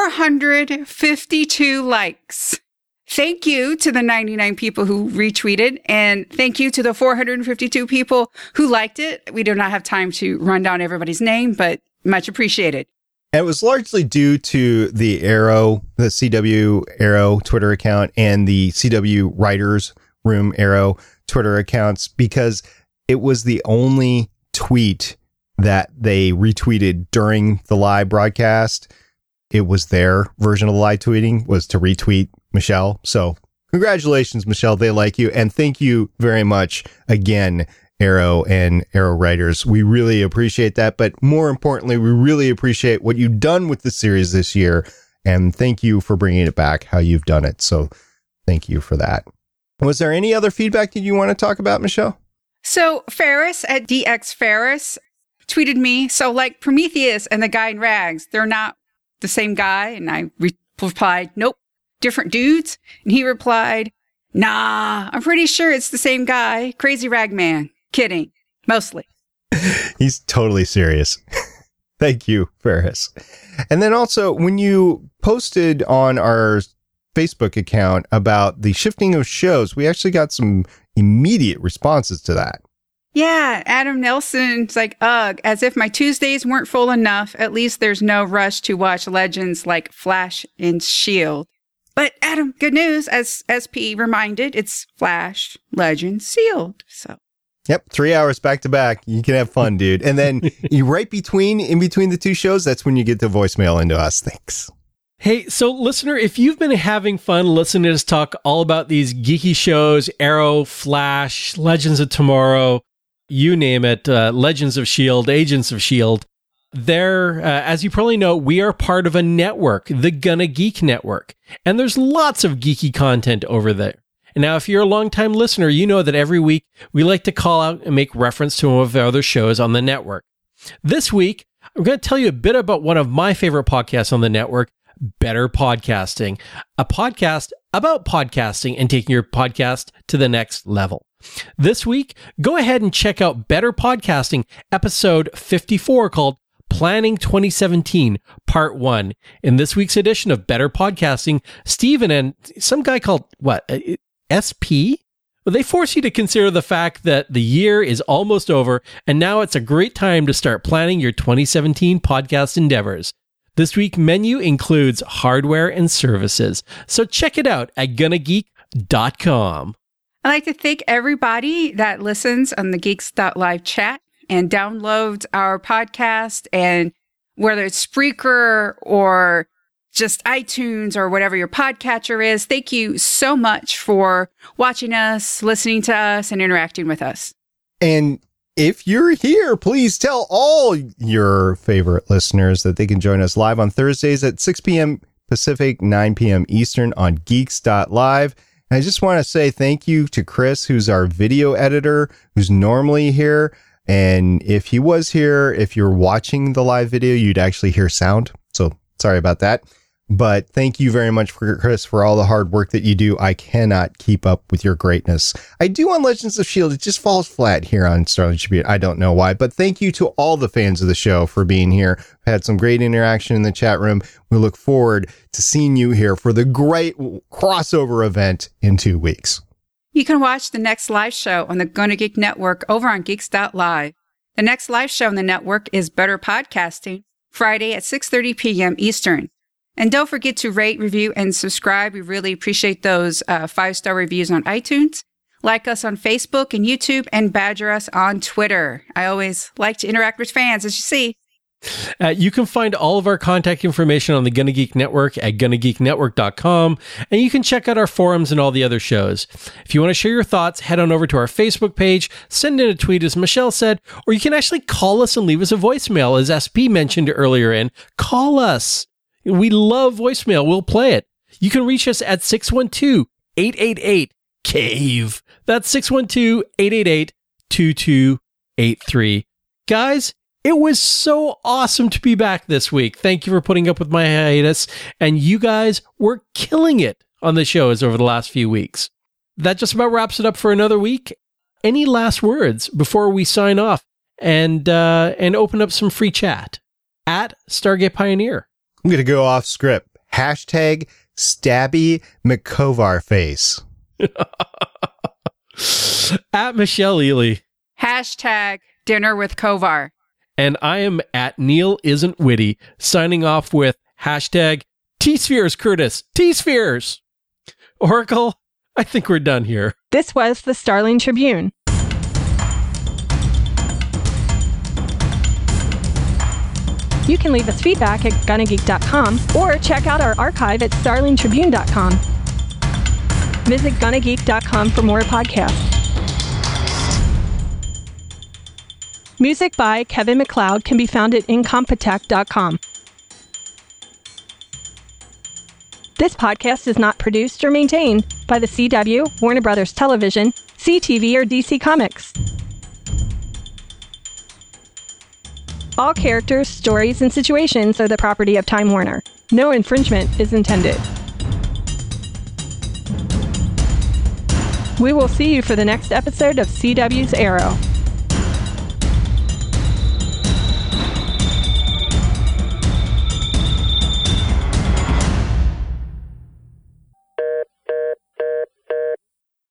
452 likes. Thank you to the 99 people who retweeted, and thank you to the 452 people who liked it. We do not have time to run down everybody's name, but much appreciated. And it was largely due to the Arrow, the CW Arrow Twitter account and the CW Writers Room Arrow Twitter accounts, because it was the only tweet that they retweeted during the live broadcast. It was their version of the live tweeting was to retweet Michelle. So congratulations, Michelle. They like you. And thank you very much again, Arrow and Arrow Writers. We really appreciate that. But more importantly, we really appreciate what you've done with the series this year. And thank you for bringing it back, how you've done it. So thank you for that. Was there any other feedback that you want to talk about, Michelle? So Ferris at DX Ferris tweeted me, "So like Prometheus and the guy in rags, they're not the same guy?" And I replied, "Nope, different dudes." And he replied, "Nah, I'm pretty sure it's the same guy. Crazy rag man. Kidding. Mostly." He's totally serious. Thank you, Ferris. And then also, when you posted on our Facebook account about the shifting of shows, we actually got some immediate responses to that. Yeah, Adam Nelson's like, "Ugh, as if my Tuesdays weren't full enough. At least there's no rush to watch legends like Flash and S.H.I.E.L.D. But Adam, good news, as SP reminded, it's Flash, Legends, S.H.I.E.L.D. So. Yep, 3 hours back to back. You can have fun, dude. And then in between the two shows, that's when you get the voicemail into us. Thanks. Hey, so listener, if you've been having fun listening to us talk all about these geeky shows, Arrow, Flash, Legends of Tomorrow, you name it, Legends of S.H.I.E.L.D., Agents of S.H.I.E.L.D., as you probably know, we are part of a network, the Gonna Geek Network, and there's lots of geeky content over there. And now, if you're a longtime listener, you know that every week we like to call out and make reference to one of the other shows on the network. This week, I'm going to tell you a bit about one of my favorite podcasts on the network, Better Podcasting, a podcast about podcasting and taking your podcast to the next level. This week, go ahead and check out Better Podcasting, episode 54, called Planning 2017, Part 1. In this week's edition of Better Podcasting, Steven and some guy called, SP? Well, they force you to consider the fact that the year is almost over, and now it's a great time to start planning your 2017 podcast endeavors. This week's menu includes hardware and services, so check it out at GonnaGeek.com. I'd like to thank everybody that listens on the Geeks.live chat and downloads our podcast, and whether it's Spreaker or just iTunes or whatever your podcatcher is. Thank you so much for watching us, listening to us, and interacting with us. And if you're here, please tell all your favorite listeners that they can join us live on Thursdays at 6 p.m. Pacific, 9 p.m. Eastern on Geeks.live. And I just want to say thank you to Chris, who's our video editor, who's normally here. And if he was here, if you're watching the live video, you'd actually hear sound. So sorry about that. But thank you very much, Chris, for all the hard work that you do. I cannot keep up with your greatness. I do on Legends of S.H.I.E.L.D. It just falls flat here on Starling Tribune. I don't know why, but thank you to all the fans of the show for being here. We've had some great interaction in the chat room. We look forward to seeing you here for the great crossover event in 2 weeks. You can watch the next live show on the Gonna Geek Network over on Geeks.live. The next live show on the network is Better Podcasting, Friday at 6:30 p.m. Eastern. And don't forget to rate, review, and subscribe. We really appreciate those 5-star reviews on iTunes. Like us on Facebook and YouTube, and badger us on Twitter. I always like to interact with fans, as you see. You can find all of our contact information on the Gonna Geek Network at GonnaGeekNetwork.com, and you can check out our forums and all the other shows. If you want to share your thoughts, head on over to our Facebook page, send in a tweet, as Michelle said, or you can actually call us and leave us a voicemail, as SP mentioned earlier in. Call us. We love voicemail. We'll play it. You can reach us at 612-888-CAVE. That's 612-888-2283. Guys, it was so awesome to be back this week. Thank you for putting up with my hiatus, and you guys were killing it on the shows over the last few weeks. That just about wraps it up for another week. Any last words before we sign off and open up some free chat at Stargate Pioneer? I'm going to go off script. Hashtag Stabby McCovar face. At Michelle Ely. Hashtag Dinner with Kovar. And I am at Neil Isn't Witty, signing off with hashtag T-Spheres, Curtis. T-Spheres. Oracle, I think we're done here. This was the Starling Tribune. You can leave us feedback at GonnaGeek.com or check out our archive at StarlingTribune.com. Visit GonnaGeek.com for more podcasts. Music by Kevin MacLeod can be found at Incompetech.com. This podcast is not produced or maintained by the CW, Warner Brothers Television, CTV, or DC Comics. All characters, stories, and situations are the property of Time Warner. No infringement is intended. We will see you for the next episode of CW's Arrow.